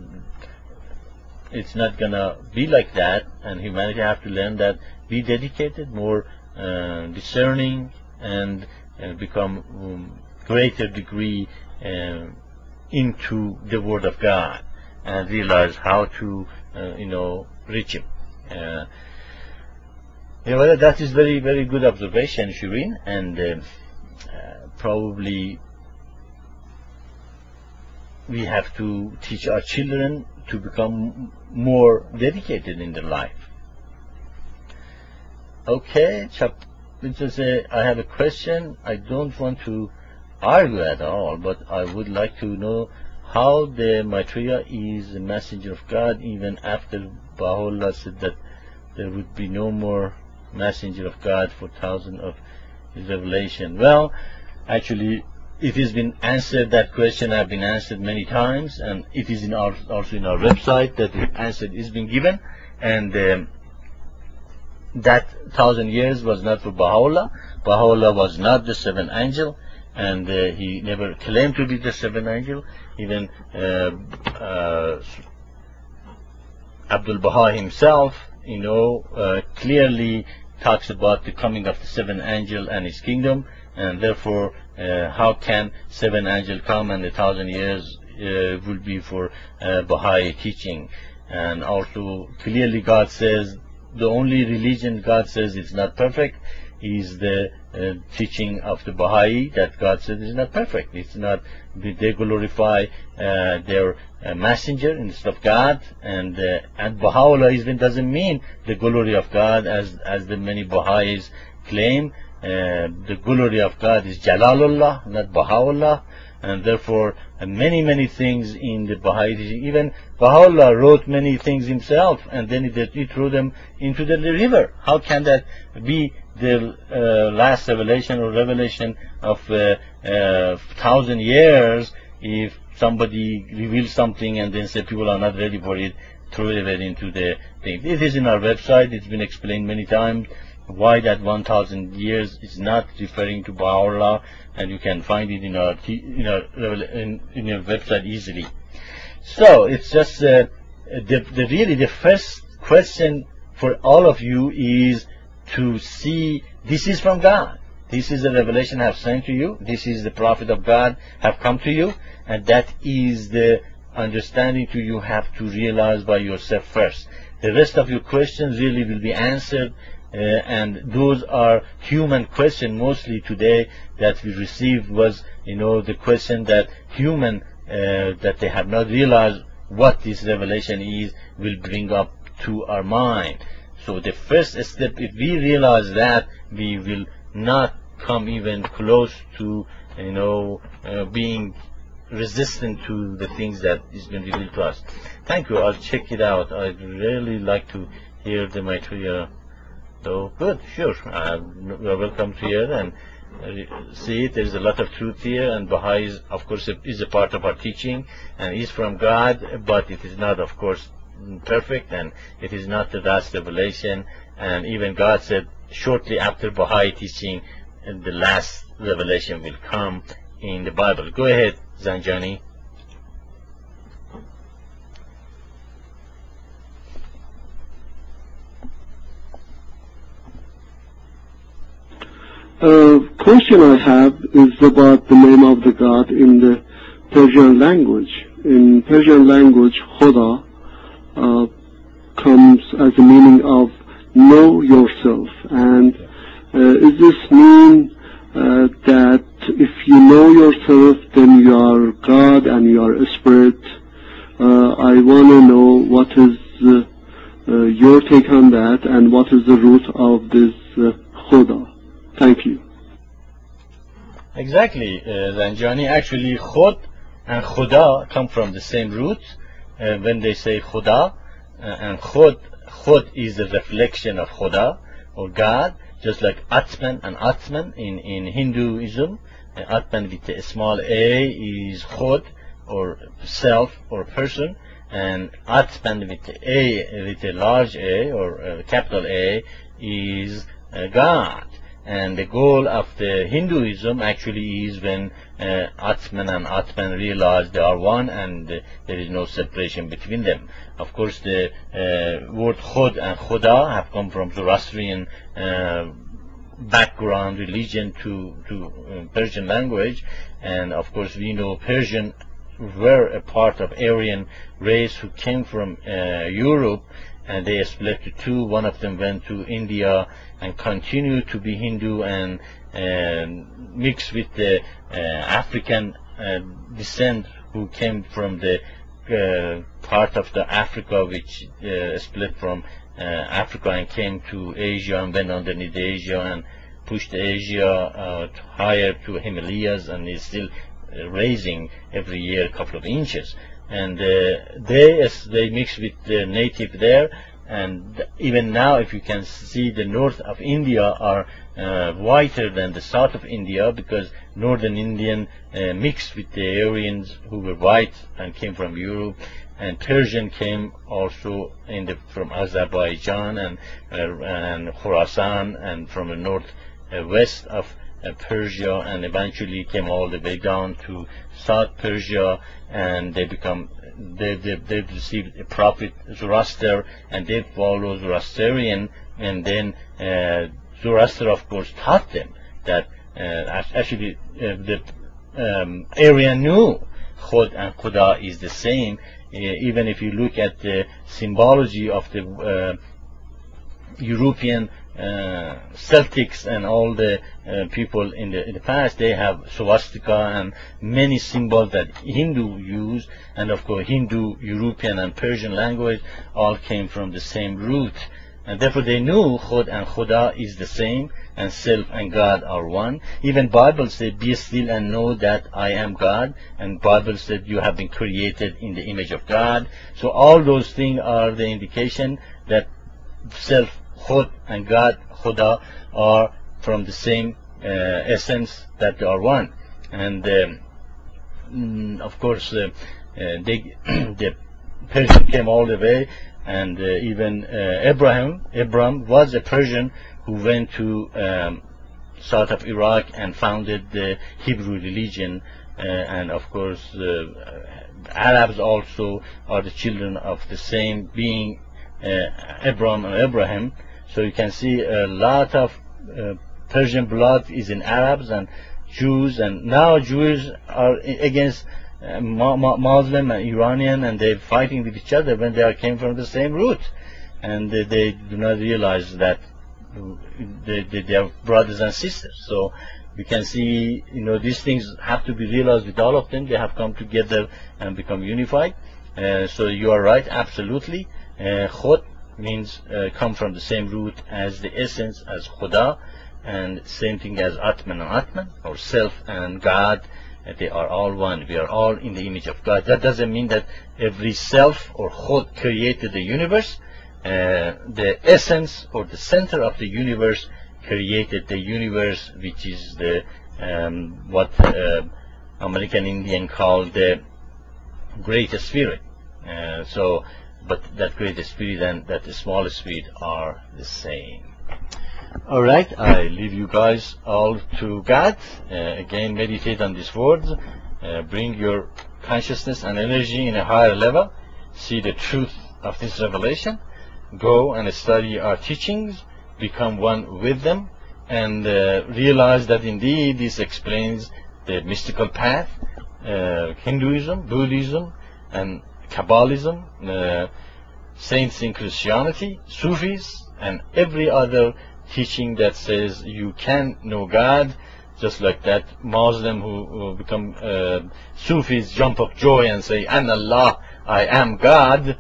it's not gonna be like that, and humanity have to learn that, be dedicated, more uh, discerning, and uh, become um, greater degree uh, into the Word of God, and realize how to, uh, you know, reach Him. Uh, you know, that is very, very good observation, Shireen, and uh, uh, probably we have to teach our children to become more dedicated in their life. Okay, Chap, just say, I have a question. I don't want to argue at all, but I would like to know how the Maitreya is a messenger of God even after Baha'u'llah said that there would be no more messenger of God for thousands of his revelation. Well, actually, it has been answered. That question has been answered many times, and it is in our, also in our website that the answer is being given. And um, that thousand years was not for Baha'u'llah. Baha'u'llah was not the seventh angel, and uh, he never claimed to be the seventh angel. Even uh, uh, Abdul Baha himself, you know, uh, clearly talks about the coming of the seventh angel and his kingdom, and therefore, uh, how can seven angels come and a thousand years uh, will be for uh, Baha'i teaching? And also, clearly God says the only religion God says it's not perfect is the uh, teaching of the Baha'i, that God says is not perfect. It's not, they glorify uh, their uh, messenger instead of God, and uh, and Baha'u'llah even doesn't mean the glory of God as as the many Baha'is claim. Uh, the glory of God is Jalalullah, not Baha'u'llah, and therefore uh, many many things in the Baha'i, even Baha'u'llah wrote many things himself, and then he, he threw them into the river. How can that be the uh, last revelation or revelation of uh, uh, thousand years if somebody reveals something and then say people are not ready for it, throw it into the thing? It is in our website. It's been explained many times why that one thousand years is not referring to Baha'u'llah, and you can find it in our in our in, in your website easily. So it's just uh, the, the really the first question for all of you is to see this is from God. This is the revelation I have sent to you. This is the prophet of God have come to you, and that is the understanding to you have to realize by yourself first. The rest of your questions really will be answered, uh, and those are human questions mostly today that we received was, you know, the question that human uh, that they have not realized what this revelation is will bring up to our mind. So the first step, if we realize that, we will not come even close to, you know, uh, being resistant to the things that is been revealed to us. Thank you. I'll check it out. I'd really like to hear the Maitreya. So good, sure. Uh, you're welcome to hear and uh, see it. There's a lot of truth here, and Baha'i is, of course, is a part of our teaching and is from God, but it is not, of course, perfect, and it is not the last revelation. And even God said shortly after Baha'i teaching, the last revelation will come in the Bible. Go ahead, Zanjani. Uh, question I have is about the name of the God in the Persian language. In Persian language, Khuda uh, comes as a meaning of know yourself. And uh, is this mean uh, that if you know yourself, then you are God and you are a spirit? Uh, I want to know what is uh, uh, your take on that, and what is the root of this uh, Khuda. Thank you. Exactly, uh, Zanjani. Actually, Khud and Khuda come from the same root. Uh, when they say Khuda, uh, and Khud, Khud is a reflection of Khuda, or God, just like Atman and Atman in, in Hinduism. Uh, Atman with a small a is Khud, or self, or person, and Atman with a, with a large a, or a capital A, is uh, God. And the goal of the Hinduism actually is when uh, Atman and Atman realize they are one, and uh, there is no separation between them. Of course, the uh, word Khud and Khuda have come from Zoroastrian uh, background religion to, to uh, Persian language, and of course we know Persian were a part of Aryan race who came from uh, Europe, and they split to two. One of them went to India and continued to be Hindu and uh, mixed with the uh, African uh, descent who came from the uh, part of the Africa which uh, split from uh, Africa and came to Asia and went underneath Asia and pushed Asia uh, higher to Himalayas, and is still uh, raising every year a couple of inches. And uh, they as they mix with the native there, and even now if you can see, the north of India are uh, whiter than the south of India, because northern Indian uh, mixed with the Aryans who were white and came from Europe, and Persian came also in the, from Azerbaijan and uh, and Khorasan, and from the north uh, west of uh, Persia, and eventually came all the way down to South Persia, and they become they they they've received a prophet Zoroaster, and they follow Zoroastrian, and then uh, Zoroaster of course taught them that uh, actually uh, the um, Aryan knew Khud and Khuda is the same. Uh, even if you look at the symbology of the uh, European uh, Celtics and all the uh, people in the, in the past, they have swastika and many symbols that Hindu use, and of course Hindu, European and Persian language all came from the same root, and therefore they knew Khud and Khuda is the same, and self and God are one. Even Bible said, be still and know that I am God, and Bible said you have been created in the image of God. So all those things are the indication that self, Khud, and God, Khuda, are from the same uh, essence, that they are one. And um, mm, of course uh, uh, they the Persian came all the way, and uh, even uh, Abraham Abraham was a Persian who went to um, south of Iraq and founded the Hebrew religion, uh, and of course uh, Arabs also are the children of the same being, uh, Abraham and Abraham. So you can see a lot of uh, Persian blood is in Arabs and Jews, and now Jews are against uh, Muslim and Iranian, and they're fighting with each other when they are came from the same root, and they, they do not realize that they, they, they are brothers and sisters. So we can see, you know, these things have to be realized with all of them. They have come together and become unified. Uh, so you are right, absolutely. Uh, Khud means uh, come from the same root as the essence as Khuda, and same thing as Atman and Atman, or self and God. Uh, they are all one. We are all in the image of God. That doesn't mean that every self or Khud created the universe. Uh, the essence or the center of the universe created the universe, which is the um, what uh, American Indian called the Great Spirit. Uh, so, but that Great Spirit and that small spirit are the same. All right, I leave you guys all to God. Uh, again, meditate on these words. Uh, bring your consciousness and energy in a higher level. See the truth of this revelation. Go and study our teachings, become one with them, and uh, realize that indeed this explains the mystical path, uh, Hinduism, Buddhism, and Kabbalism, uh, saints in Christianity, Sufis, and every other teaching that says you can know God, just like that Muslim who, who become uh, Sufis jump of joy and say, An Allah, I am God.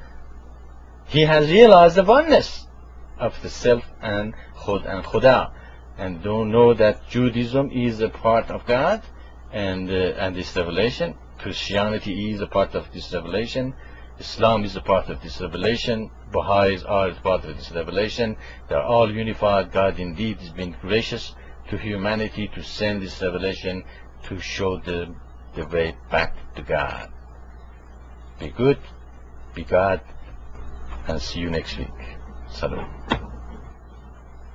He has realized the oneness of the self and Khud and Khuda, and don't know that Judaism is a part of God and uh, and this revelation. Christianity is a part of this revelation. Islam is a part of this revelation. Baha'is are a part of this revelation. They are all unified. God indeed has been gracious to humanity to send this revelation to show the the way back to God. Be good, be God, and see you next week. Salam.